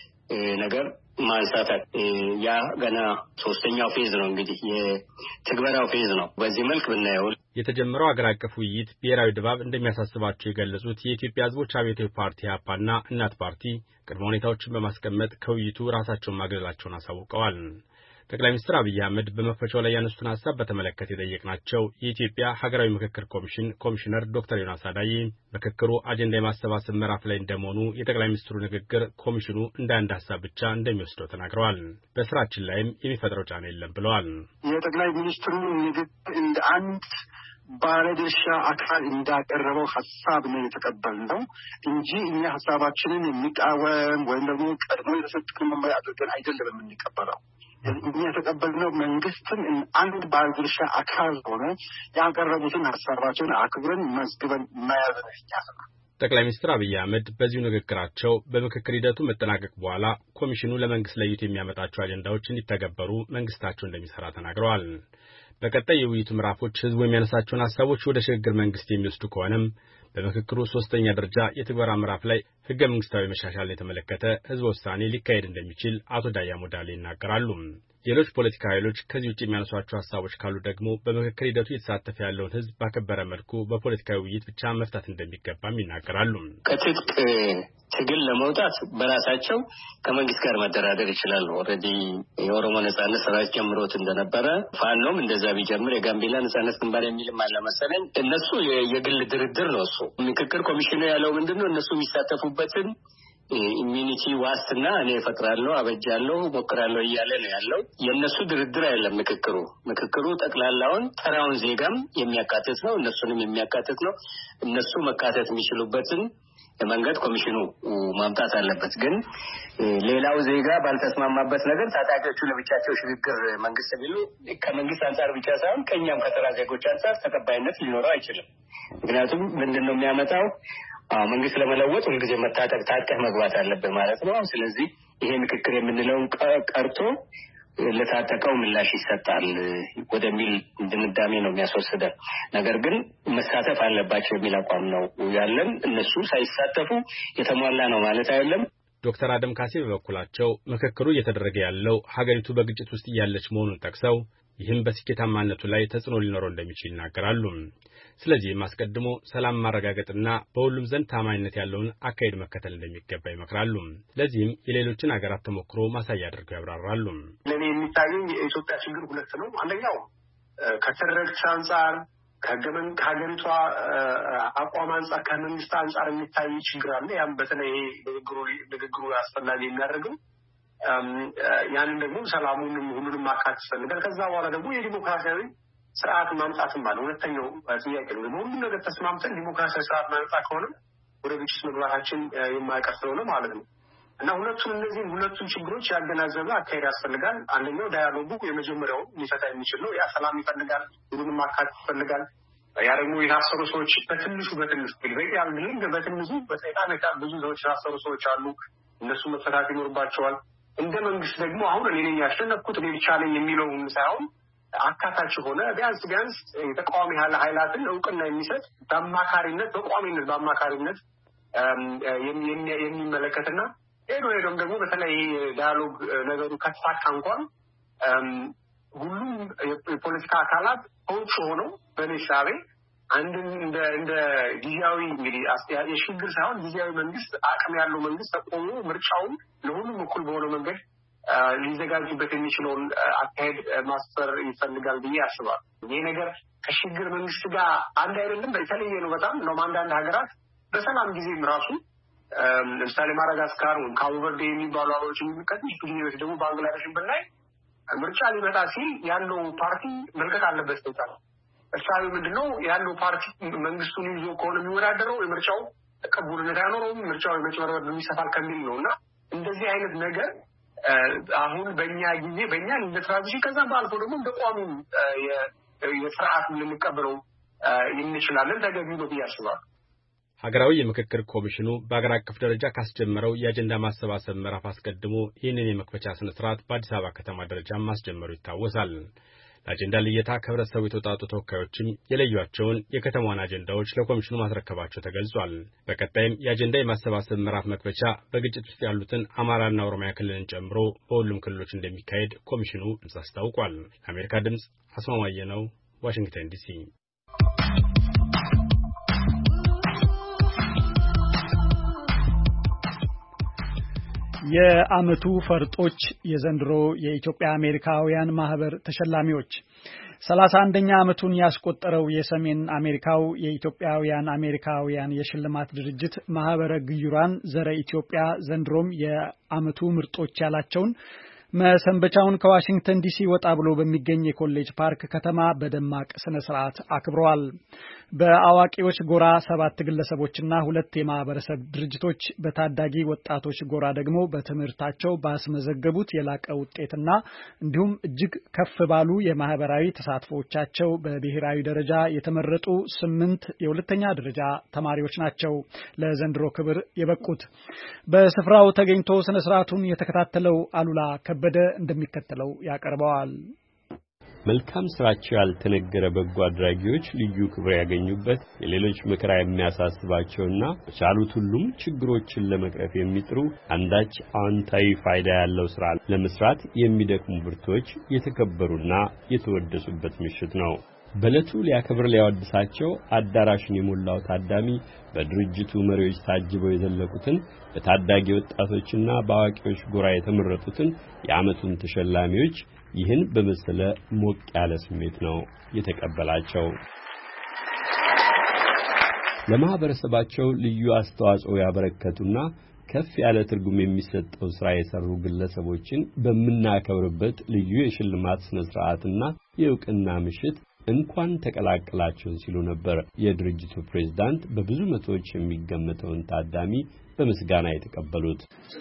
ነገር ማንሳት ያ ገና ሶስተኛው ፌዝ ነው እንግዲህ የትግበራው ፌዝ ነው። በዚህ መልክ ብናየው የተጀመረው አገር አቀፍ ውይይት ብሔራዊ ድባብ እንደሚያሳስባቸው የገለጹት የኢትዮጵያ ህዝቦች አብዮታዊ ፓርቲ ኢህአፓና እናት ፓርቲ ቅድመ ሁኔታዎችን በማስቀመጥ ከውይይቱ ራሳቸውን ማግለላቸውን አሳውቀዋል። ጠቅላይ ሚኒስትር አብይ አህመድ በመክፈቻው ላይ ያነሱትን ሐሳብ በተመለከተ የጠየቅናቸው የኢትዮጵያ ሀገራዊ ምክክር ኮሚሽን ኮሚሽነር ዶክተር ዮናስ አዳዬ ምክክሩ አጀንዳ የማሰባሰብ ምዕራፍ ላይ እንደመሆኑ የጠቅላይ ሚኒስትሩ ንግግር ኮሚሽኑ እንደ አንድ ሐሳብ ብቻ እንደሚወስደው ተናግረዋል። በስራችን ላይም የሚፈጥረው ጫና የለም ብለዋል። የጠቅላይ ሚኒስትሩ ንግግር እንደ አንድ ባለድርሻ አካል እንዳቀረበው ሐሳብ ነው የተቀበልነው እንጂ እኛ ሐሳባችንን የሚቃወም ወይም ደግሞ ቀድሞ የተሰጠን መመሪያ አድርገን አይደለም የምንቀበለው። እኛ የተቀበልነው መንግስትን አንድ ባለድርሻ አካል ሆነ ያቀረቡትን ሐሳባቸውን አክብረን መዝግበን መያዝ ነው ያለው። ጠቅላይ ሚኒስትር አብይ አህመድ በዚሁ ንግግራቸው በምክክር ሂደቱ መጠናቀቅ በኋላ ኮሚሽኑ ለመንግስት ለይቶ የሚያመጣቸው አጀንዳዎች እንዲተገበሩ መንግስታቸው እንደሚሰራ ተናግረዋል። በቀጣይ የውይይቱ ምዕራፎች ህዝቡ የሚያነሳቸውን ሐሳቦች ወደ ሽግግር መንግስት የሚወስዱ ከሆነም በምክክሩ ሶስተኛ ደረጃ የትግበራ ምዕራፍ ላይ ህገ መንግስታዊ መሻሻል የተመለከተ ህዝበ ውሳኔ ሊካሄድ እንደሚችል አቶ ዳያ ሞዳሌ ይናገራሉ። ሌሎች ፖለቲካ ኃይሎች ከዚህ ውጭ የሚያነሷቸው ሐሳቦች ካሉ ደግሞ በምክክር ሂደቱ የተሳተፈ ያለውን ህዝብ ባከበረ መልኩ በፖለቲካዊ ውይይት ብቻ መፍታት እንደሚገባም ይናገራሉ። ከትጥቅ ትግል ለመውጣት በራሳቸው ከመንግስት ጋር መደራደር ይችላሉ። ኦልሬዲ የኦሮሞ ነጻነት ሰራዊት ጀምሮት እንደነበረ ፋኖም እንደዛ ቢጀምር የጋምቤላ ነጻነት ግንባር የሚልም አለ መሰለኝ። እነሱ የግል ድርድር ነው። እሱ ምክክር ኮሚሽኑ ያለው ምንድነው እነሱ የሚሳተፉበትን ኢሚኒቲ ዋስትና እኔ እፈጥራለሁ፣ አበጃለሁ፣ ሞክራለሁ እያለ ነው ያለው። የእነሱ ድርድር አይደለም ምክክሩ። ምክክሩ ጠቅላላውን ተራውን ዜጋም የሚያካትት ነው፣ እነሱንም የሚያካትት ነው። እነሱ መካተት የሚችሉበትን መንገድ ኮሚሽኑ ማምጣት አለበት። ግን ሌላው ዜጋ ባልተስማማበት ነገር ታጣቂዎቹ ለብቻቸው ሽግግር መንግስት ቢሉ ከመንግስት አንጻር ብቻ ሳይሆን ከኛም ከተራ ዜጎች አንጻር ተቀባይነት ሊኖረው አይችልም። ምክንያቱም ምንድነው የሚያመጣው መንግስት ለመለወጥ ሁልጊዜ መታጠቅ ታጥቀህ መግባት አለበት ማለት ነው። ስለዚህ ይሄ ምክክር የምንለውን ቀርቶ ለታጠቀው ምላሽ ይሰጣል ወደሚል ድምዳሜ ነው የሚያስወስደን። ነገር ግን መሳተፍ አለባቸው የሚል አቋም ነው ያለን። እነሱ ሳይሳተፉ የተሟላ ነው ማለት አይደለም። ዶክተር አደም ካሴ በበኩላቸው ምክክሩ እየተደረገ ያለው ሀገሪቱ በግጭት ውስጥ እያለች መሆኑን ጠቅሰው ይህም በስኬታማነቱ ላይ ተጽዕኖ ሊኖረው እንደሚችል ይናገራሉ። ስለዚህ ማስቀድሞ ሰላም ማረጋገጥና በሁሉም ዘንድ ታማኝነት ያለውን አካሄድ መከተል እንደሚገባ ይመክራሉ። ለዚህም የሌሎችን ሀገራት ተሞክሮ ማሳያ አድርገው ያብራራሉ። ለኔ የሚታየኝ የኢትዮጵያ ችግር ሁለት ነው። አንደኛው ከትርክት አንጻር ከገመን ከሀገሪቷ አቋም አንጻር ከመንግስት አንጻር የሚታይ ችግር አለ። ያም በተለይ ንግግሩ ንግግሩ አስፈላጊ የሚያደርገው ያንን ደግሞ ሰላሙንም ሁሉንም ማካተት ይፈልጋል። ከዛ በኋላ ደግሞ የዲሞክራሲያዊ ስርዓት ማምጣትም አለ። ሁለተኛው ጥያቄ ነው። ሁሉም ነገር ተስማምተን ዲሞክራሲያዊ ስርዓት ማምጣት ከሆነ ወደ ግጭት መግባታችን የማይቀር ስለሆነ ማለት ነው እና ሁለቱን እነዚህን ሁለቱን ችግሮች ያገናዘበ አካሄድ ያስፈልጋል። አንደኛው ዳያሎጉ የመጀመሪያው ሊፈታ የሚችል ነው። ያ ሰላም ይፈልጋል፣ ሁሉንም ማካተት ይፈልጋል። ያ ደግሞ የታሰሩ ሰዎች በትንሹ በትንሹ በኢትዮጵያ ግን በትንሹ በጣም በጣም ብዙ ሰዎች የታሰሩ ሰዎች አሉ። እነሱ መፈታት ይኖርባቸዋል። እንደ መንግስት ደግሞ አሁን እኔ ነኝ ያሸነፍኩት እኔ ብቻ ነኝ የሚለው ሳይሆን አካታች ሆነ ቢያንስ ቢያንስ የተቃዋሚ ኃይላትን እውቅና የሚሰጥ በአማካሪነት በቋሚነት በአማካሪነት የሚመለከትና ሄዶ ሄዶም ደግሞ በተለይ ዳያሎግ ነገሩ ከተሳካ እንኳን ሁሉም የፖለቲካ አካላት ከውጭ ሆነው በኔ ሳቤ አንድ እንደ እንደ ጊዜያዊ እንግዲህ የሽግግር ሳይሆን ጊዜያዊ መንግስት አቅም ያለው መንግስት ተቆሞ ምርጫውን ለሁሉም እኩል በሆነ መንገድ ሊዘጋጁበት የሚችለውን አካሄድ ማስፈር ይፈልጋል ብዬ አስባለሁ። ይሄ ነገር ከሽግግር መንግስት ጋር አንድ አይደለም፣ በተለየ ነው በጣም ነው። አንዳንድ ሀገራት በሰላም ጊዜም ራሱ ለምሳሌ ማዳጋስካር ወይም ካቦ ቨርዴ የሚባሉ ሀገሮች የሚቀጥሉ ጊዜዎች ደግሞ ባንግላዴሽን ብናይ ምርጫ ሊመጣ ሲል ያለው ፓርቲ መልቀቅ አለበት ተብሏል። እርሳዊ ምንድነው ያለው ፓርቲ መንግስቱን ይዞ ከሆነ የሚወዳደረው የምርጫው ተቀቡልነት አይኖረውም፣ ምርጫው የመጭበርበር የሚሰፋል ከሚል ነውና እንደዚህ አይነት ነገር አሁን በእኛ ጊዜ በእኛ ለትራንዚሽን ከዛም ባልፎ ደግሞ እንደ ቋሚ የስርዓት ልንቀበለው እንችላለን። ተገቢ ነው ብዬ አስባለሁ። ሀገራዊ የምክክር ኮሚሽኑ በአገር አቀፍ ደረጃ ካስጀመረው የአጀንዳ ማሰባሰብ ምዕራፍ አስቀድሞ ይህንን የመክፈቻ ስነ ስርዓት በአዲስ አበባ ከተማ ደረጃ ማስጀመሩ ይታወሳል። ለአጀንዳ ልየታ ከህብረተሰቡ የተውጣጡ ተወካዮችም የለዩዋቸውን የከተማዋን አጀንዳዎች ለኮሚሽኑ ማስረከባቸው ተገልጿል። በቀጣይም የአጀንዳ የማሰባሰብ ምዕራፍ መክፈቻ በግጭት ውስጥ ያሉትን አማራና ኦሮሚያ ክልልን ጨምሮ በሁሉም ክልሎች እንደሚካሄድ ኮሚሽኑ አስታውቋል። የአሜሪካ ድምጽ አስማማየ ነው፣ ዋሽንግተን ዲሲ። የዓመቱ ፈርጦች የዘንድሮ የኢትዮጵያ አሜሪካውያን ማህበር ተሸላሚዎች ሰላሳ አንደኛ ዓመቱን ያስቆጠረው የሰሜን አሜሪካው የኢትዮጵያውያን አሜሪካውያን የሽልማት ድርጅት ማህበረ ግዩራን ዘረ ኢትዮጵያ ዘንድሮም የዓመቱ ምርጦች ያላቸውን መሰንበቻውን ከዋሽንግተን ዲሲ ወጣ ብሎ በሚገኝ የኮሌጅ ፓርክ ከተማ በደማቅ ስነ ስርዓት አክብረዋል። በአዋቂዎች ጎራ ሰባት ግለሰቦችና ሁለት የማህበረሰብ ድርጅቶች፣ በታዳጊ ወጣቶች ጎራ ደግሞ በትምህርታቸው ባስመዘገቡት የላቀ ውጤትና እንዲሁም እጅግ ከፍ ባሉ የማህበራዊ ተሳትፎቻቸው በብሔራዊ ደረጃ የተመረጡ ስምንት የሁለተኛ ደረጃ ተማሪዎች ናቸው ለዘንድሮ ክብር የበቁት። በስፍራው ተገኝቶ ስነ ስርዓቱን የተከታተለው አሉላ ከበደ እንደሚከተለው ያቀርበዋል። መልካም ስራቸው ያልተነገረ በጎ አድራጊዎች ልዩ ክብር ያገኙበት የሌሎች መከራ የሚያሳስባቸውና በቻሉት ሁሉም ችግሮችን ለመቅረፍ የሚጥሩ አንዳች አዎንታዊ ፋይዳ ያለው ስራ ለመስራት የሚደክሙ ብርቶች የተከበሩና የተወደሱበት ምሽት ነው። በለቱ ሊያከብር ሊያወድሳቸው አዳራሽን የሞላው ታዳሚ በድርጅቱ መሪዎች ታጅበው የዘለቁትን በታዳጊ ወጣቶችና በአዋቂዎች ጎራ የተመረጡትን የዓመቱን ተሸላሚዎች ይህን በመሰለ ሞቅ ያለ ስሜት ነው የተቀበላቸው። ለማህበረሰባቸው ልዩ አስተዋጽኦ ያበረከቱና ከፍ ያለ ትርጉም የሚሰጠው ስራ የሰሩ ግለሰቦችን በመናከብርበት ልዩ የሽልማት ስነ ስርዓትና የእውቅና ምሽት እንኳን ተቀላቀላችሁ ሲሉ ነበር የድርጅቱ ፕሬዝዳንት በብዙ መቶዎች የሚገመተውን ታዳሚ በምስጋና የተቀበሉት።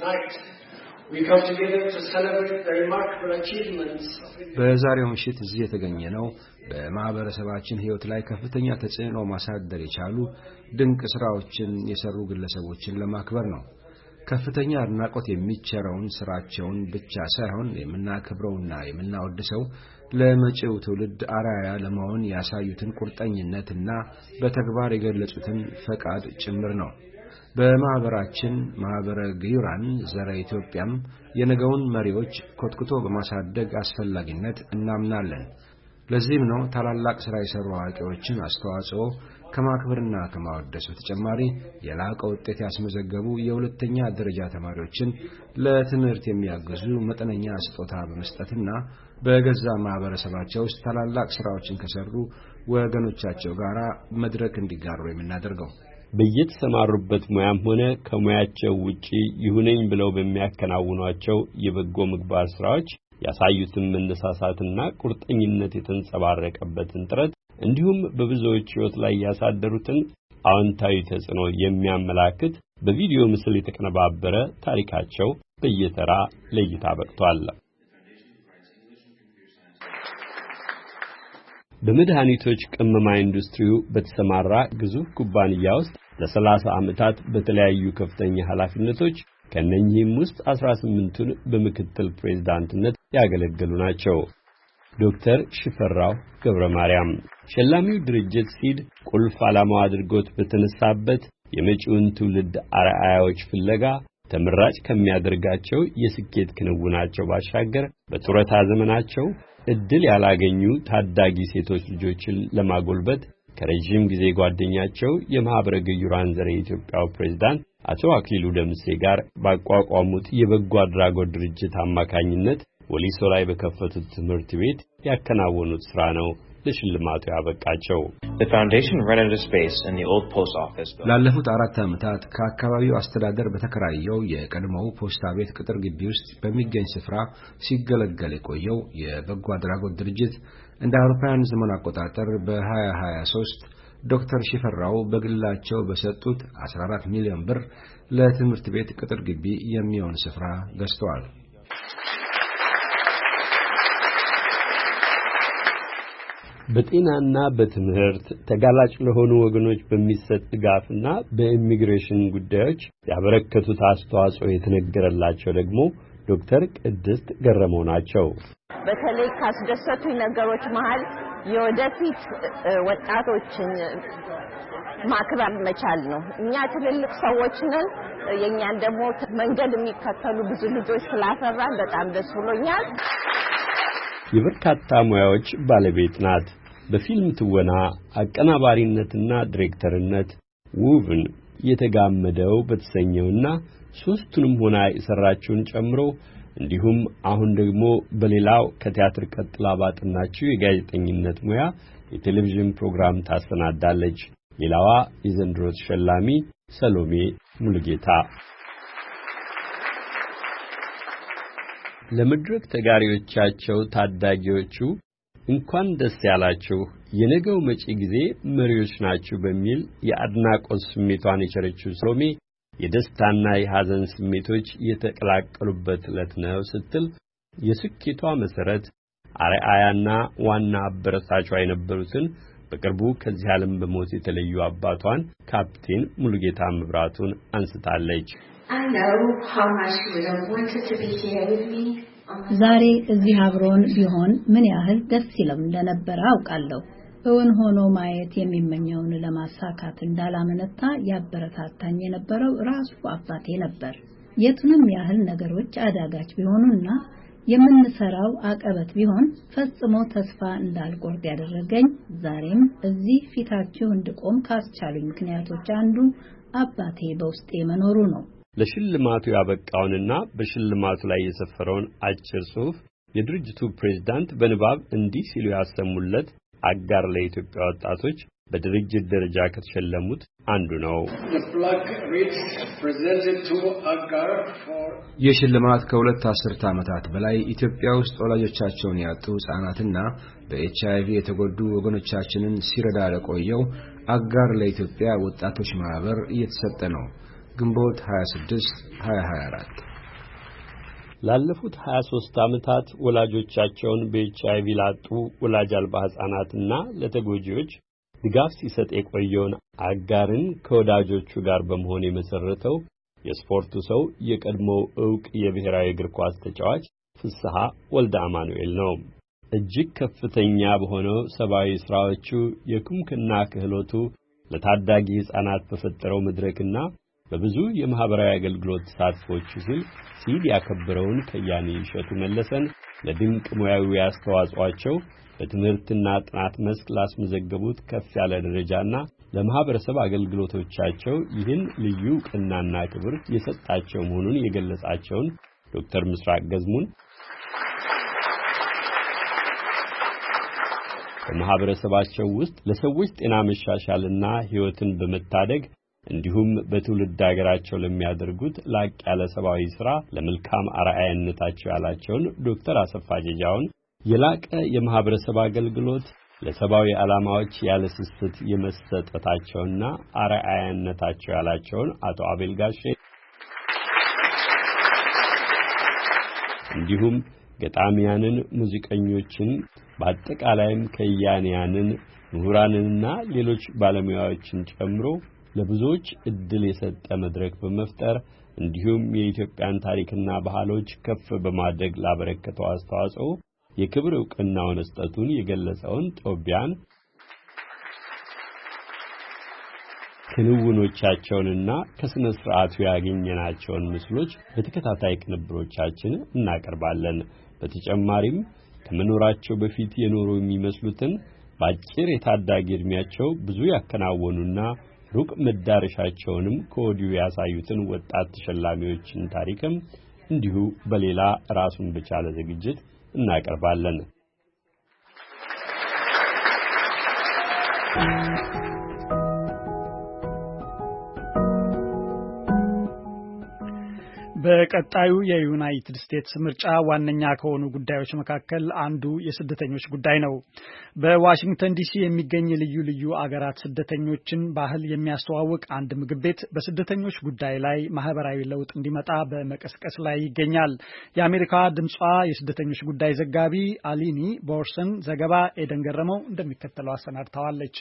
በዛሬው ምሽት እዚህ የተገኘነው በማህበረሰባችን ህይወት ላይ ከፍተኛ ተጽዕኖ ማሳደር የቻሉ ድንቅ ስራዎችን የሰሩ ግለሰቦችን ለማክበር ነው። ከፍተኛ አድናቆት የሚቸረውን ስራቸውን ብቻ ሳይሆን የምናከብረውና የምናወድሰው ለመጪው ትውልድ አርአያ ለመሆን ያሳዩትን ቁርጠኝነትና በተግባር የገለጹትን ፈቃድ ጭምር ነው። በማህበራችን ማህበረ ግዩራን ዘረ ኢትዮጵያም የነገውን መሪዎች ኮትኩቶ በማሳደግ አስፈላጊነት እናምናለን። ለዚህም ነው ታላላቅ ስራ የሰሩ አዋቂዎችን አስተዋጽኦ ከማክበርና ከማወደስ በተጨማሪ የላቀ ውጤት ያስመዘገቡ የሁለተኛ ደረጃ ተማሪዎችን ለትምህርት የሚያግዙ መጠነኛ ስጦታ በመስጠትና በገዛ ማህበረሰባቸው ውስጥ ታላላቅ ስራዎችን ከሰሩ ወገኖቻቸው ጋር መድረክ እንዲጋሩ የምናደርገው። በየተሰማሩበት ሙያም ሆነ ከሙያቸው ውጪ ይሁነኝ ብለው በሚያከናውኗቸው የበጎ ምግባር ስራዎች ያሳዩትን መነሳሳትና ቁርጠኝነት የተንጸባረቀበትን ጥረት እንዲሁም በብዙዎች ሕይወት ላይ ያሳደሩትን አዎንታዊ ተጽዕኖ የሚያመላክት በቪዲዮ ምስል የተቀነባበረ ታሪካቸው በየተራ ለእይታ በቅቷል። በመድኃኒቶች ቅመማ ኢንዱስትሪው በተሰማራ ግዙፍ ኩባንያ ውስጥ ለሰላሳ ዓመታት በተለያዩ ከፍተኛ ኃላፊነቶች ከነኚህም ውስጥ አስራ ስምንቱን በምክትል ፕሬዝዳንትነት ያገለገሉ ናቸው። ዶክተር ሽፈራው ገብረ ማርያም ሸላሚው ድርጅት ሲድ ቁልፍ ዓላማው አድርጎት በተነሳበት የመጪውን ትውልድ አርአያዎች ፍለጋ ተመራጭ ከሚያደርጋቸው የስኬት ክንውናቸው ባሻገር በጡረታ ዘመናቸው እድል ያላገኙ ታዳጊ ሴቶች ልጆችን ለማጎልበት ከረጅም ጊዜ ጓደኛቸው የማህበረ ግዩራን ዘረ ኢትዮጵያው ፕሬዝዳንት አቶ አክሊሉ ደምሴ ጋር ባቋቋሙት የበጎ አድራጎት ድርጅት አማካኝነት ወሊሶ ላይ በከፈቱት ትምህርት ቤት ያከናወኑት ስራ ነው ለሽልማቱ ያበቃቸው። The foundation rented a space in the old post office. ላለፉት አራት ዓመታት ከአካባቢው አስተዳደር በተከራየው የቀድሞው ፖስታ ቤት ቅጥር ግቢ ውስጥ በሚገኝ ስፍራ ሲገለገል የቆየው የበጎ አድራጎት ድርጅት እንደ አውሮፓውያን ዘመን አቆጣጠር በ2023 ዶክተር ሽፈራው በግላቸው በሰጡት አስራ አራት ሚሊዮን ብር ለትምህርት ቤት ቅጥር ግቢ የሚሆን ስፍራ ገዝተዋል። በጤናና በትምህርት ተጋላጭ ለሆኑ ወገኖች በሚሰጥ ድጋፍና በኢሚግሬሽን ጉዳዮች ያበረከቱት አስተዋጽኦ የተነገረላቸው ደግሞ ዶክተር ቅድስት ገረመው ናቸው። በተለይ ካስደሰቱኝ ነገሮች መሃል የወደፊት ወጣቶችን ማክበር መቻል ነው። እኛ ትልልቅ ሰዎች ነን፣ የኛን ደግሞ መንገድ የሚከተሉ ብዙ ልጆች ስላፈራን በጣም ደስ ብሎኛል። የበርካታ ሙያዎች ባለቤት ናት። በፊልም ትወና፣ አቀናባሪነትና ዲሬክተርነት ውብን የተጋመደው በተሰኘውና ሶስቱንም ሆና የሰራችውን ጨምሮ እንዲሁም አሁን ደግሞ በሌላው ከቲያትር ቀጥላ ባጠናችው የጋዜጠኝነት ሙያ የቴሌቪዥን ፕሮግራም ታሰናዳለች። ሌላዋ የዘንድሮ ተሸላሚ ሰሎሜ ሙሉጌታ ለመድረክ ተጋሪዎቻቸው ታዳጊዎቹ እንኳን ደስ ያላችሁ የነገው መጪ ጊዜ መሪዎች ናችሁ በሚል የአድናቆት ስሜቷን የቸረችው ሰሎሜ የደስታና የሐዘን ስሜቶች የተቀላቀሉበት ዕለት ነው ስትል የስኬቷ መሰረት አርአያና ዋና አበረታቿ የነበሩትን በቅርቡ ከዚህ ዓለም በሞት የተለዩ አባቷን ካፕቴን ሙሉጌታ መብራቱን አንስታለች። ዛሬ እዚህ አብሮን ቢሆን ምን ያህል ደስ ይለው እንደነበረ አውቃለሁ። እውን ሆኖ ማየት የሚመኘውን ለማሳካት እንዳላመነታ ያበረታታኝ የነበረው ራሱ አባቴ ነበር። የቱንም ያህል ነገሮች አዳጋች ቢሆኑና የምንሰራው አቀበት ቢሆን ፈጽሞ ተስፋ እንዳልቆርጥ ያደረገኝ ዛሬም እዚህ ፊታችሁ እንድቆም ካስቻሉኝ ምክንያቶች አንዱ አባቴ በውስጤ መኖሩ ነው። ለሽልማቱ ያበቃውንና በሽልማቱ ላይ የሰፈረውን አጭር ጽሑፍ የድርጅቱ ፕሬዝዳንት በንባብ እንዲህ ሲሉ ያሰሙለት አጋር ለኢትዮጵያ ወጣቶች በድርጅት ደረጃ ከተሸለሙት አንዱ ነው። የሽልማት ከሁለት አስርት ዓመታት በላይ ኢትዮጵያ ውስጥ ወላጆቻቸውን ያጡ ሕፃናትና በኤችአይቪ የተጎዱ ወገኖቻችንን ሲረዳ ለቆየው አጋር ለኢትዮጵያ ወጣቶች ማህበር እየተሰጠ ነው። ግንቦት ሃያ ስድስት ሃያ ሃያ አራት ላለፉት ሃያ ሦስት ዓመታት ወላጆቻቸውን በኤችአይቪ ላጡ ወላጅ አልባ ሕፃናትና ለተጎጂዎች ድጋፍ ሲሰጥ የቆየውን አጋርን ከወዳጆቹ ጋር በመሆን የመሰረተው የስፖርቱ ሰው የቀድሞው ዕውቅ የብሔራዊ እግር ኳስ ተጫዋች ፍስሐ ወልደ አማኑኤል ነው። እጅግ ከፍተኛ በሆነው ሰብአዊ ስራዎቹ የኩምክና ክህሎቱ ለታዳጊ ሕፃናት በፈጠረው መድረክና በብዙ የማህበራዊ አገልግሎት ተሳትፎች ሲል ሲል ያከበረውን ከያኒ እሸቱ መለሰን ለድንቅ ሙያዊ አስተዋጽኦአቸው በትምህርትና ጥናት መስክ ላስመዘገቡት ከፍ ያለ ደረጃና ለማህበረሰብ አገልግሎቶቻቸው ይህን ልዩ ቅናና ክብር የሰጣቸው መሆኑን የገለጻቸውን ዶክተር ምስራቅ ገዝሙን በማህበረሰባቸው ውስጥ ለሰዎች ጤና መሻሻልና ሕይወትን በመታደግ እንዲሁም በትውልድ ሀገራቸው ለሚያደርጉት ላቅ ያለ ሰብአዊ ሥራ ለመልካም አርአያነታቸው ያላቸውን ዶክተር አሰፋ ጀጃውን የላቀ የማህበረሰብ አገልግሎት ለሰብአዊ ዓላማዎች ያለ ስስት የመሰጠታቸውና አርአያነታቸው ያላቸውን አቶ አቤል ጋሼ እንዲሁም ገጣሚያንን፣ ሙዚቀኞችን በአጠቃላይም ከያንያንን፣ ምሁራንንና ሌሎች ባለሙያዎችን ጨምሮ ለብዙዎች እድል የሰጠ መድረክ በመፍጠር እንዲሁም የኢትዮጵያን ታሪክና ባህሎች ከፍ በማድረግ ላበረከተው አስተዋጽኦ የክብር ዕውቅናውን መስጠቱን የገለጸውን ጦቢያን ክንውኖቻቸውንና ከስነ ስርዓቱ ያገኘናቸውን ምስሎች በተከታታይ ቅንብሮቻችን እናቀርባለን። በተጨማሪም ከመኖራቸው በፊት የኖሩ የሚመስሉትን በአጭር የታዳጊ ዕድሜያቸው ብዙ ያከናወኑና ሩቅ መዳረሻቸውንም ከወዲሁ ያሳዩትን ወጣት ተሸላሚዎችን ታሪክም እንዲሁ በሌላ ራሱን በቻለ ዝግጅት እናቀርባለን። በቀጣዩ የዩናይትድ ስቴትስ ምርጫ ዋነኛ ከሆኑ ጉዳዮች መካከል አንዱ የስደተኞች ጉዳይ ነው። በዋሽንግተን ዲሲ የሚገኝ ልዩ ልዩ አገራት ስደተኞችን ባህል የሚያስተዋውቅ አንድ ምግብ ቤት በስደተኞች ጉዳይ ላይ ማህበራዊ ለውጥ እንዲመጣ በመቀስቀስ ላይ ይገኛል። የአሜሪካ ድምጿ የስደተኞች ጉዳይ ዘጋቢ አሊኒ ቦርሰን ዘገባ ኤደን ገረመው እንደሚከተለው አሰናድተዋለች።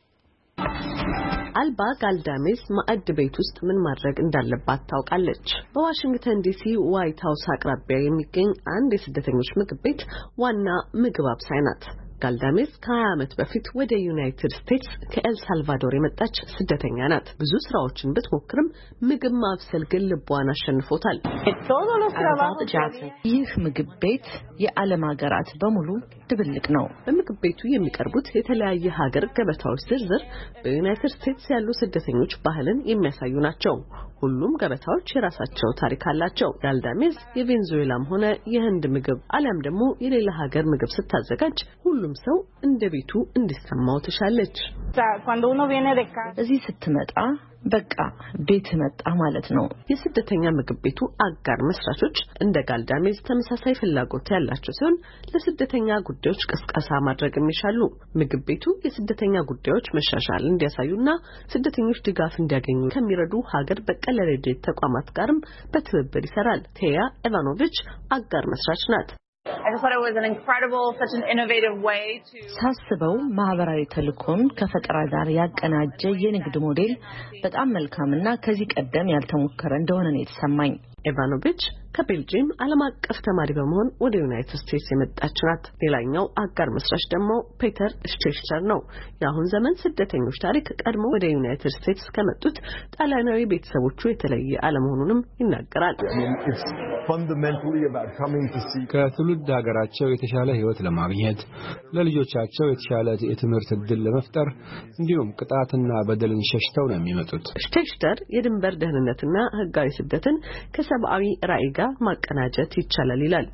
አልባ ጋልዳሜስ ማዕድ ቤት ውስጥ ምን ማድረግ እንዳለባት ታውቃለች። በዋሽንግተን ዲሲ ዋይት ሃውስ አቅራቢያ የሚገኝ አንድ የስደተኞች ምግብ ቤት ዋና ምግብ አብሳይ ናት። ጋልዳሜስ ከሀያ ዓመት በፊት ወደ ዩናይትድ ስቴትስ ከኤል ሳልቫዶር የመጣች ስደተኛ ናት። ብዙ ስራዎችን ብትሞክርም ምግብ ማብሰል ግን ልቧን አሸንፎታል። ይህ ምግብ ቤት የዓለም ሀገራት በሙሉ ድብልቅ ነው። በምግብ ቤቱ የሚቀርቡት የተለያየ ሀገር ገበታዎች ዝርዝር በዩናይትድ ስቴትስ ያሉ ስደተኞች ባህልን የሚያሳዩ ናቸው። ሁሉም ገበታዎች የራሳቸው ታሪክ አላቸው። ጋልዳሜስ የቬንዙዌላም ሆነ የህንድ ምግብ አሊያም ደግሞ የሌላ ሀገር ምግብ ስታዘጋጅ ሁሉም ሰው እንደ ቤቱ እንዲሰማው ትሻለች። እዚህ ስትመጣ በቃ ቤት መጣ ማለት ነው። የስደተኛ ምግብ ቤቱ አጋር መስራቾች እንደ ጋልዳሜስ ተመሳሳይ ፍላጎት ያላቸው ሲሆን ለስደተኛ ጉዳዮች ቅስቀሳ ማድረግ የሚሻሉ። ምግብ ቤቱ የስደተኛ ጉዳዮች መሻሻል እንዲያሳዩና ስደተኞች ድጋፍ እንዲያገኙ ከሚረዱ ሀገር በቀል ረድኤት ተቋማት ጋርም በትብብር ይሰራል። ቴያ ኢቫኖቪች አጋር መስራች ናት። ሳስበው ማህበራዊ ተልእኮን ከፈጠራ ጋር ያቀናጀ የንግድ ሞዴል በጣም መልካምና ከዚህ ቀደም ያልተሞከረ እንደሆነ ነው የተሰማኝ። ኢቫኖቪች ከቤልጂየም ዓለም አቀፍ ተማሪ በመሆን ወደ ዩናይትድ ስቴትስ የመጣች ናት። ሌላኛው አጋር መስራች ደግሞ ፒተር ስቴሽተር ነው። የአሁን ዘመን ስደተኞች ታሪክ ቀድሞ ወደ ዩናይትድ ስቴትስ ከመጡት ጣሊያናዊ ቤተሰቦቹ የተለየ አለመሆኑንም ይናገራል። ከትውልድ ሀገራቸው የተሻለ ሕይወት ለማግኘት ለልጆቻቸው የተሻለ የትምህርት ዕድል ለመፍጠር እንዲሁም ቅጣትና በደልን ሸሽተው ነው የሚመጡት። ስቴሽተር የድንበር ደህንነትና ሕጋዊ ስደትን ከሰብአዊ ራዕይ ጋር ማቀናጀት ይቻላል ይላል።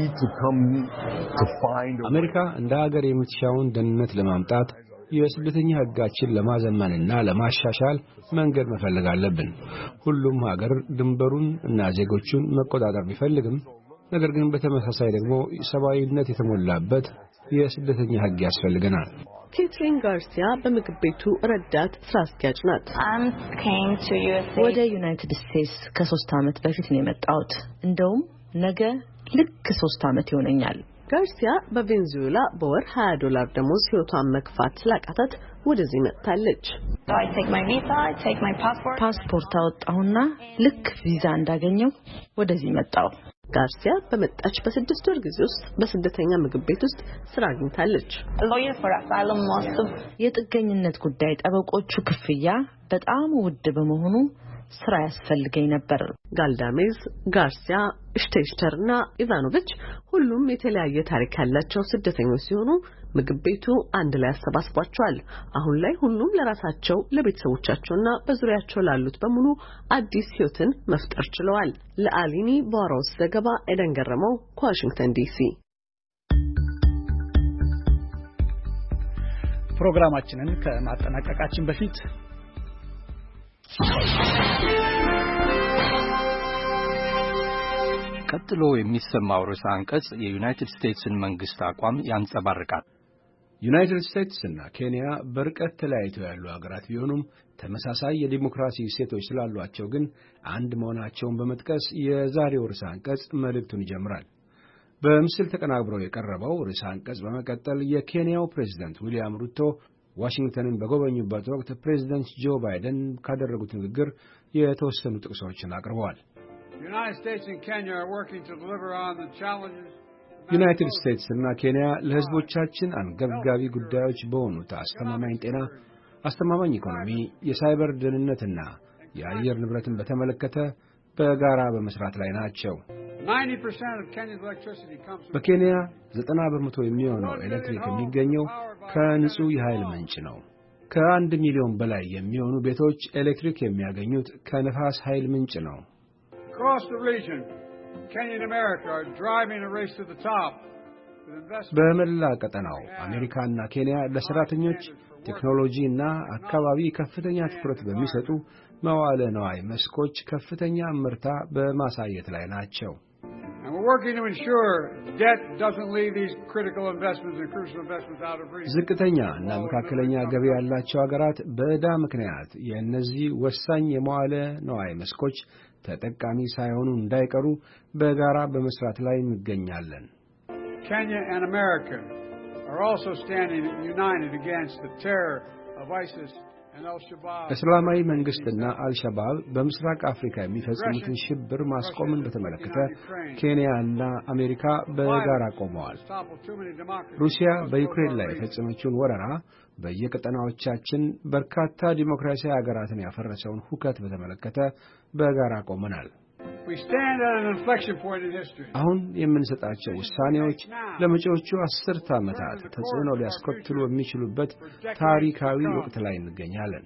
አሜሪካ እንደ ሀገር የምትሻውን ደህንነት ለማምጣት የስደተኛ ሕጋችን ለማዘመንና ለማሻሻል መንገድ መፈለግ አለብን። ሁሉም ሀገር ድንበሩን እና ዜጎቹን መቆጣጠር ቢፈልግም ነገር ግን በተመሳሳይ ደግሞ ሰብአዊነት የተሞላበት የስደተኛ ሕግ ያስፈልገናል። ኬትሪን ጋርሲያ በምግብ ቤቱ ረዳት ስራ አስኪያጅ ናት። ወደ ዩናይትድ ስቴትስ ከሶስት ዓመት በፊት ነው የመጣሁት። እንደውም ነገ ልክ ሶስት ዓመት ይሆነኛል። ጋርሲያ በቬንዙዌላ በወር ሀያ ዶላር ደሞዝ ህይወቷን መግፋት ስላቃታት ወደዚህ መጥታለች። ፓስፖርት አወጣሁና ልክ ቪዛ እንዳገኘው ወደዚህ መጣሁ። ጋርሲያ በመጣች በስድስት ወር ጊዜ ውስጥ በስደተኛ ምግብ ቤት ውስጥ ስራ አግኝታለች። የጥገኝነት ጉዳይ ጠበቆቹ ክፍያ በጣም ውድ በመሆኑ ስራ ያስፈልገኝ ነበር። ጋልዳሜስ፣ ጋርሲያ፣ ስቴሽተርና ኢቫኖቪች ሁሉም የተለያየ ታሪክ ያላቸው ስደተኞች ሲሆኑ ምግብ ቤቱ አንድ ላይ አሰባስቧቸዋል። አሁን ላይ ሁሉም ለራሳቸው ለቤተሰቦቻቸውና በዙሪያቸው ላሉት በሙሉ አዲስ ህይወትን መፍጠር ችለዋል። ለአሊኒ ቦሮስ ዘገባ ኤደን ገረመው ከዋሽንግተን ዲሲ። ፕሮግራማችንን ከማጠናቀቃችን በፊት ቀጥሎ የሚሰማው ርዕሰ አንቀጽ የዩናይትድ ስቴትስን መንግስት አቋም ያንጸባርቃል። ዩናይትድ ስቴትስ እና ኬንያ በርቀት ተለያይተው ያሉ ሀገራት ቢሆኑም ተመሳሳይ የዲሞክራሲ እሴቶች ስላሏቸው ግን አንድ መሆናቸውን በመጥቀስ የዛሬው ርዕሰ አንቀጽ መልእክቱን ይጀምራል። በምስል ተቀናብሮ የቀረበው ርዕሰ አንቀጽ በመቀጠል የኬንያው ፕሬዝዳንት ዊሊያም ሩቶ ዋሽንግተንን በጎበኙበት ወቅት ፕሬዝዳንት ጆ ባይደን ካደረጉት ንግግር የተወሰኑ ጥቅሶችን አቅርበዋል። ዩናይትድ ስቴትስ እና ኬንያ ለሕዝቦቻችን አንገብጋቢ ጉዳዮች በሆኑት አስተማማኝ ጤና፣ አስተማማኝ ኢኮኖሚ፣ የሳይበር ደህንነትና የአየር ንብረትን በተመለከተ በጋራ በመስራት ላይ ናቸው። በኬንያ ዘጠና በመቶ የሚሆነው ኤሌክትሪክ የሚገኘው ከንጹህ የኃይል ምንጭ ነው። ከአንድ ሚሊዮን በላይ የሚሆኑ ቤቶች ኤሌክትሪክ የሚያገኙት ከነፋስ ኃይል ምንጭ ነው። በመላ ቀጠናው አሜሪካና ኬንያ ለሰራተኞች ቴክኖሎጂ እና አካባቢ ከፍተኛ ትኩረት በሚሰጡ መዋዕለ ንዋይ መስኮች ከፍተኛ ምርታ በማሳየት ላይ ናቸው። And we're working to ensure debt doesn't leave these critical investments and crucial investments out of reach. ዝቅተኛ እና መካከለኛ ገቢ ያላቸው ሀገራት በዕዳ ምክንያት የእነዚህ ወሳኝ የመዋዕለ ንዋይ መስኮች ተጠቃሚ ሳይሆኑ እንዳይቀሩ በጋራ በመስራት ላይ እንገኛለን። Kenya and America are also standing united against the terror of ISIS. እስላማዊ መንግስትና አልሸባብ በምስራቅ አፍሪካ የሚፈጽሙትን ሽብር ማስቆምን በተመለከተ ኬንያና አሜሪካ በጋራ ቆመዋል። ሩሲያ በዩክሬን ላይ የፈጸመችውን ወረራ በየቀጠናዎቻችን በርካታ ዲሞክራሲያዊ ሀገራትን ያፈረሰውን ሁከት በተመለከተ በጋራ ቆመናል። አሁን የምንሰጣቸው ውሳኔዎች ለመጪዎቹ አስርተ ዓመታት ተጽዕኖ ሊያስከትሉ የሚችሉበት ታሪካዊ ወቅት ላይ እንገኛለን።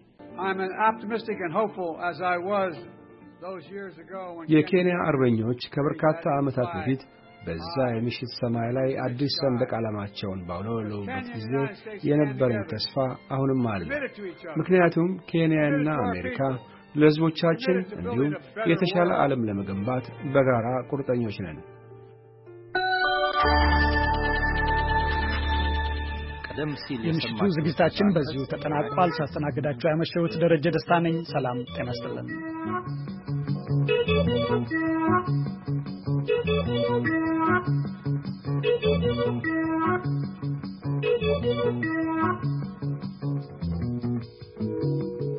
የኬንያ አርበኞች ከበርካታ ዓመታት በፊት በዛ የምሽት ሰማይ ላይ አዲስ ሰንደቅ ዓላማቸውን ባውለበለቡበት ጊዜ የነበረን ተስፋ አሁንም አለ። ምክንያቱም ኬንያና አሜሪካ ለሕዝቦቻችን እንዲሁም የተሻለ ዓለም ለመገንባት በጋራ ቁርጠኞች ነን። የምሽቱ ዝግጅታችን በዚሁ ተጠናቋል። ሳስተናግዳችሁ ያመሸሁት ደረጀ ደስታ ነኝ። ሰላም ጤና ይስጥልን።